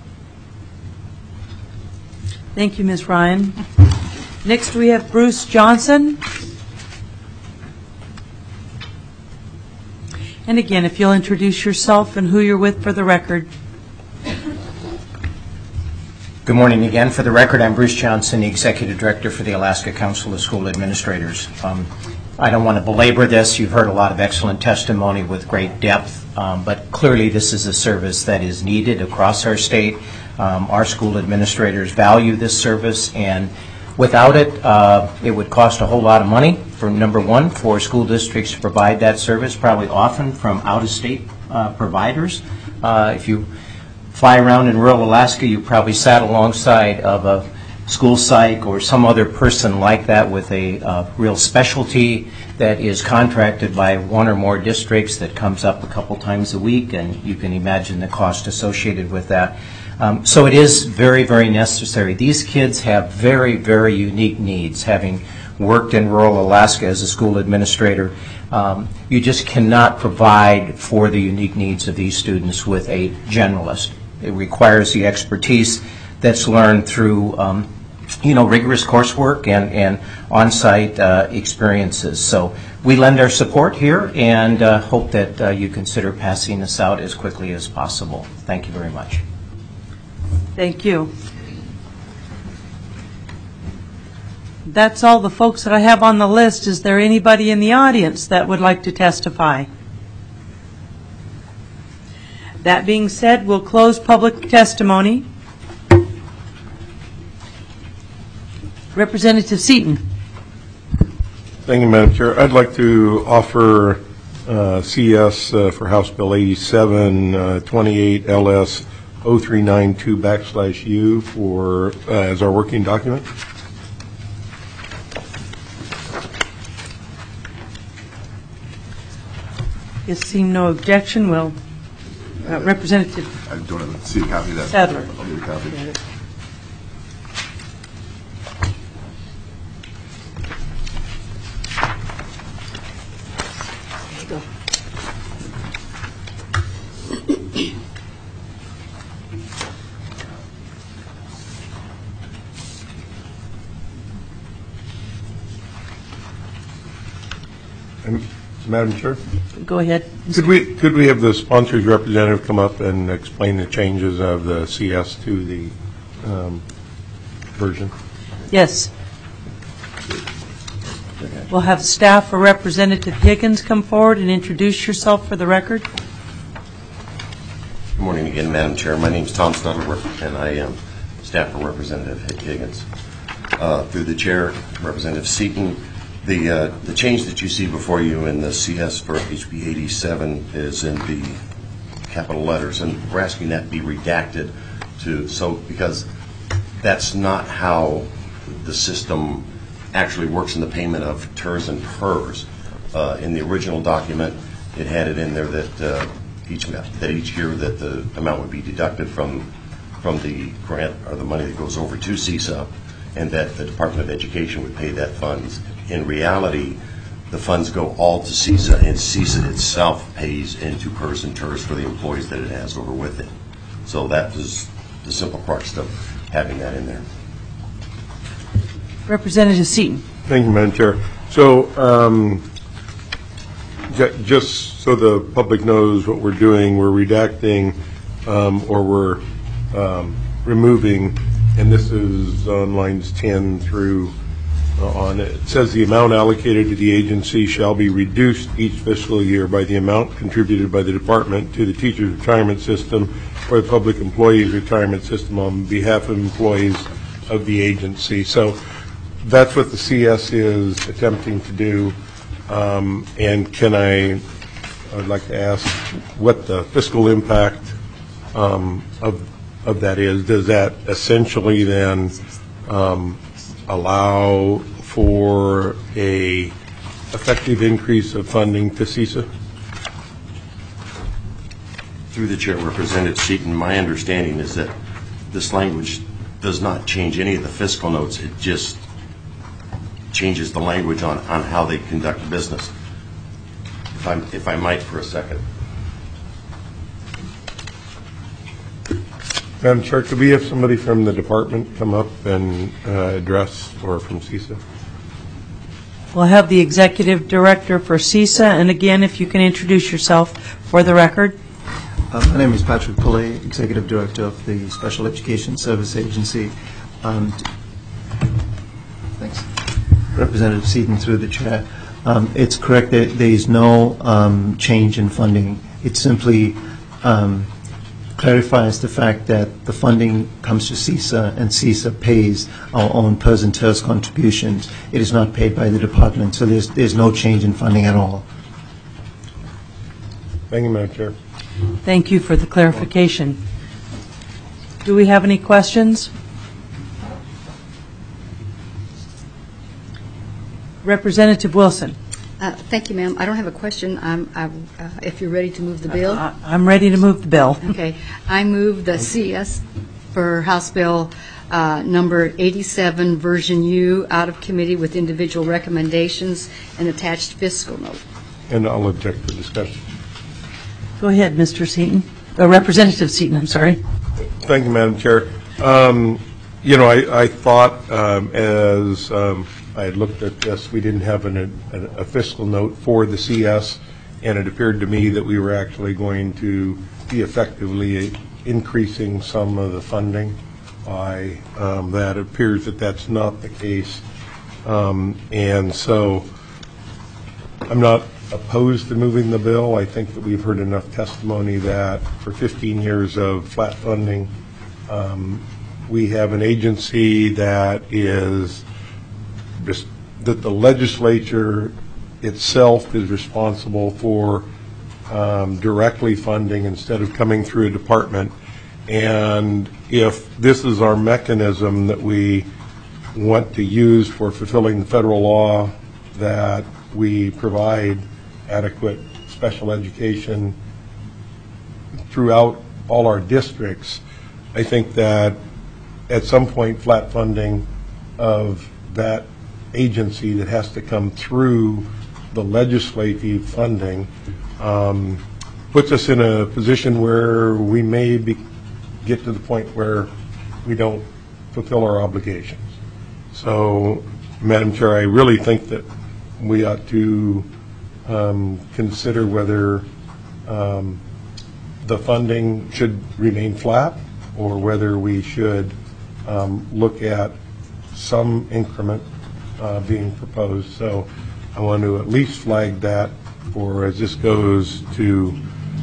Thank you, Ms. Ryan. Next, we have Bruce Johnson. And again, if you'll introduce yourself and who you're with for the record. Good morning again. For the record, I'm Bruce Johnson, the Executive Director for the Alaska Council of School Administrators. I don't want to belabor this. You've heard a lot of excellent testimony with great depth, but clearly this is a service that is needed across our state. Our school administrators value this service, and without it, it would cost a whole lot of money, for number one, for school districts to provide that service, probably often from out-of-state providers. If you fly around in rural Alaska, you probably sat alongside of a school psych or some other person like that with a real specialty that is contracted by one or more districts that comes up a couple times a week, and you can imagine the cost associated with that. So it is very, very necessary. These kids have very, very unique needs. Having worked in rural Alaska as a school administrator, you just cannot provide for the unique needs of these students with a generalist. It requires the expertise that's learned through rigorous coursework and on-site experiences. So we lend our support here and hope that you consider passing this out as quickly as possible. Thank you very much. Thank you. That's all the folks that I have on the list. Is there anybody in the audience that would like to testify? That being said, we'll close public testimony. Representative Seaton. Thank you, Madam Chair. I'd like to offer CS for House Bill 8728 LS 0392/U for as our working document. Seeing no objection, will Representative I don't see a copy of that. Sadler. I'll need a copy. Madam Chair? Go ahead. Could we have the sponsors representative come up and explain the changes of the CS to the version? Yes. We'll have staff or Representative Higgins come forward and introduce yourself for the record. Good morning again, Madam Chair. My name is Tom Stuttleworth, and I am staff for Representative Higgins. Through the chair, Representative Seaton, the change that you see before you in the CS for HB 87 is in the capital letters, and we're asking that be redacted because that's not how the system actually works in the payment of TERS and PERS. In the original document, it had it in there that each year that the amount would be deducted from the grant or the money that goes over to CISA, and that the Department of Education would pay that funds. In reality, the funds go all to CISA, and CISA itself pays into PERS and TERS for the employees that it has over with it. So that was the simple crux of having that in there. Representative Seaton. Thank you, Madam Chair. So just so the public knows what we're doing, we're redacting or we're removing, and this is on lines 10 through on it. It says the amount allocated to the agency shall be reduced each fiscal year by the amount contributed by the department to the teacher's retirement system or the public employees retirement system on behalf of employees of the agency. So that's what the CS is attempting to do. And I'd like to ask what the fiscal impact of that is. Does that essentially then allow for a effective increase of funding to CISA? Through the chair, Representative Seaton, my understanding is that this language does not change any of the fiscal notes. It just changes the language on how they conduct business. If I might for a second. Madam Chair, could we have somebody from the department come up and address, or from CISA? We'll have the Executive Director for CISA, and again, if you can introduce yourself for the record. My name is Patrick Pulley, Executive Director of the Special Education Service Agency. Thanks. Representative Seaton, through the chair. It's correct that there is no change in funding. It simply clarifies the fact that the funding comes to CISA, and CISA pays our own PERS and TERS contributions. It is not paid by the department, so there's no change in funding at all. Thank you, Madam Chair. Thank you for the clarification. Do we have any questions? Representative Wilson. Thank you, ma'am. I don't have a question. If you're ready to move the bill. I'm ready to move the bill. Okay. I move the CS for House Bill number 87, version U, out of committee with individual recommendations and attached fiscal note. And I'll object to discussion. Go ahead, Mr. Seaton. Representative Seaton, I'm sorry. Thank you, Madam Chair. I thought as I had looked at this, we didn't have a fiscal note for the CS, and it appeared to me that we were actually going to be effectively increasing some of the funding by that. It appears that that's not the case. And so I'm not opposed to moving the bill. I think that we've heard enough testimony that for 15 years of flat funding, we have an agency that is just that the legislature itself is responsible for directly funding instead of coming through a department. And if this is our mechanism that we want to use for fulfilling the federal law that we provide adequate special education throughout all our districts, I think that at some point flat funding of that agency that has to come through the legislative funding puts us in a position where we may get to the point where we don't fulfill our obligations. So, Madam Chair, I really think that we ought to consider whether the funding should remain flat or whether we should look at some increment being proposed. So I want to at least flag that for as this goes to,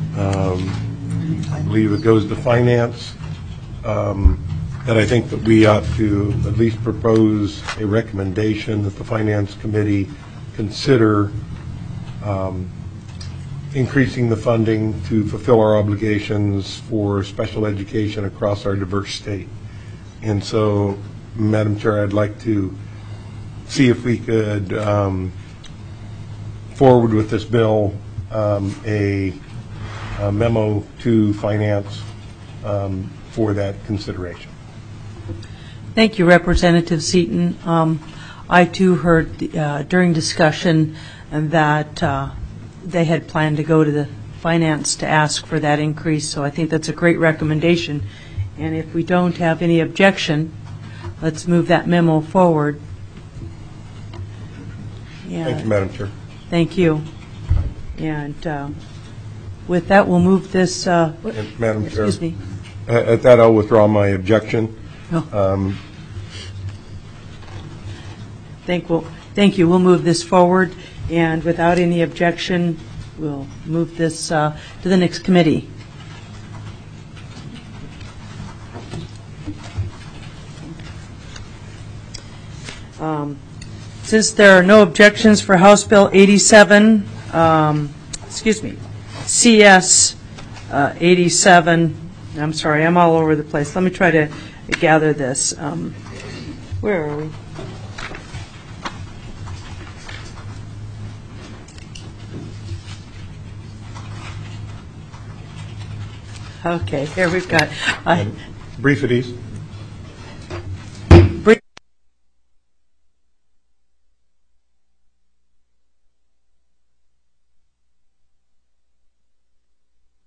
I believe it goes to finance, that I think that we ought to at least propose a recommendation that the Finance Committee consider increasing the funding to fulfill our obligations for special education across our diverse state. And so, Madam Chair, I'd like to see if we could forward with this bill a memo to Finance for that consideration. Thank you, Representative Seaton. I too heard during discussion that they had planned to go to the Finance to ask for that increase, so I think that's a great recommendation. And if we don't have any objection, let's move that memo forward. Thank you, Madam Chair. Thank you. And with that, we'll move this. Madam Chair, excuse me. At that, I'll withdraw my objection. Thank you. We'll move this forward, and without any objection, we'll move this to the next committee. Since there are no objections for House Bill 87, CS 87, I'm sorry, I'm all over the place. Let me try to gather this. Where are we? Okay, here we've got. Brief it, East.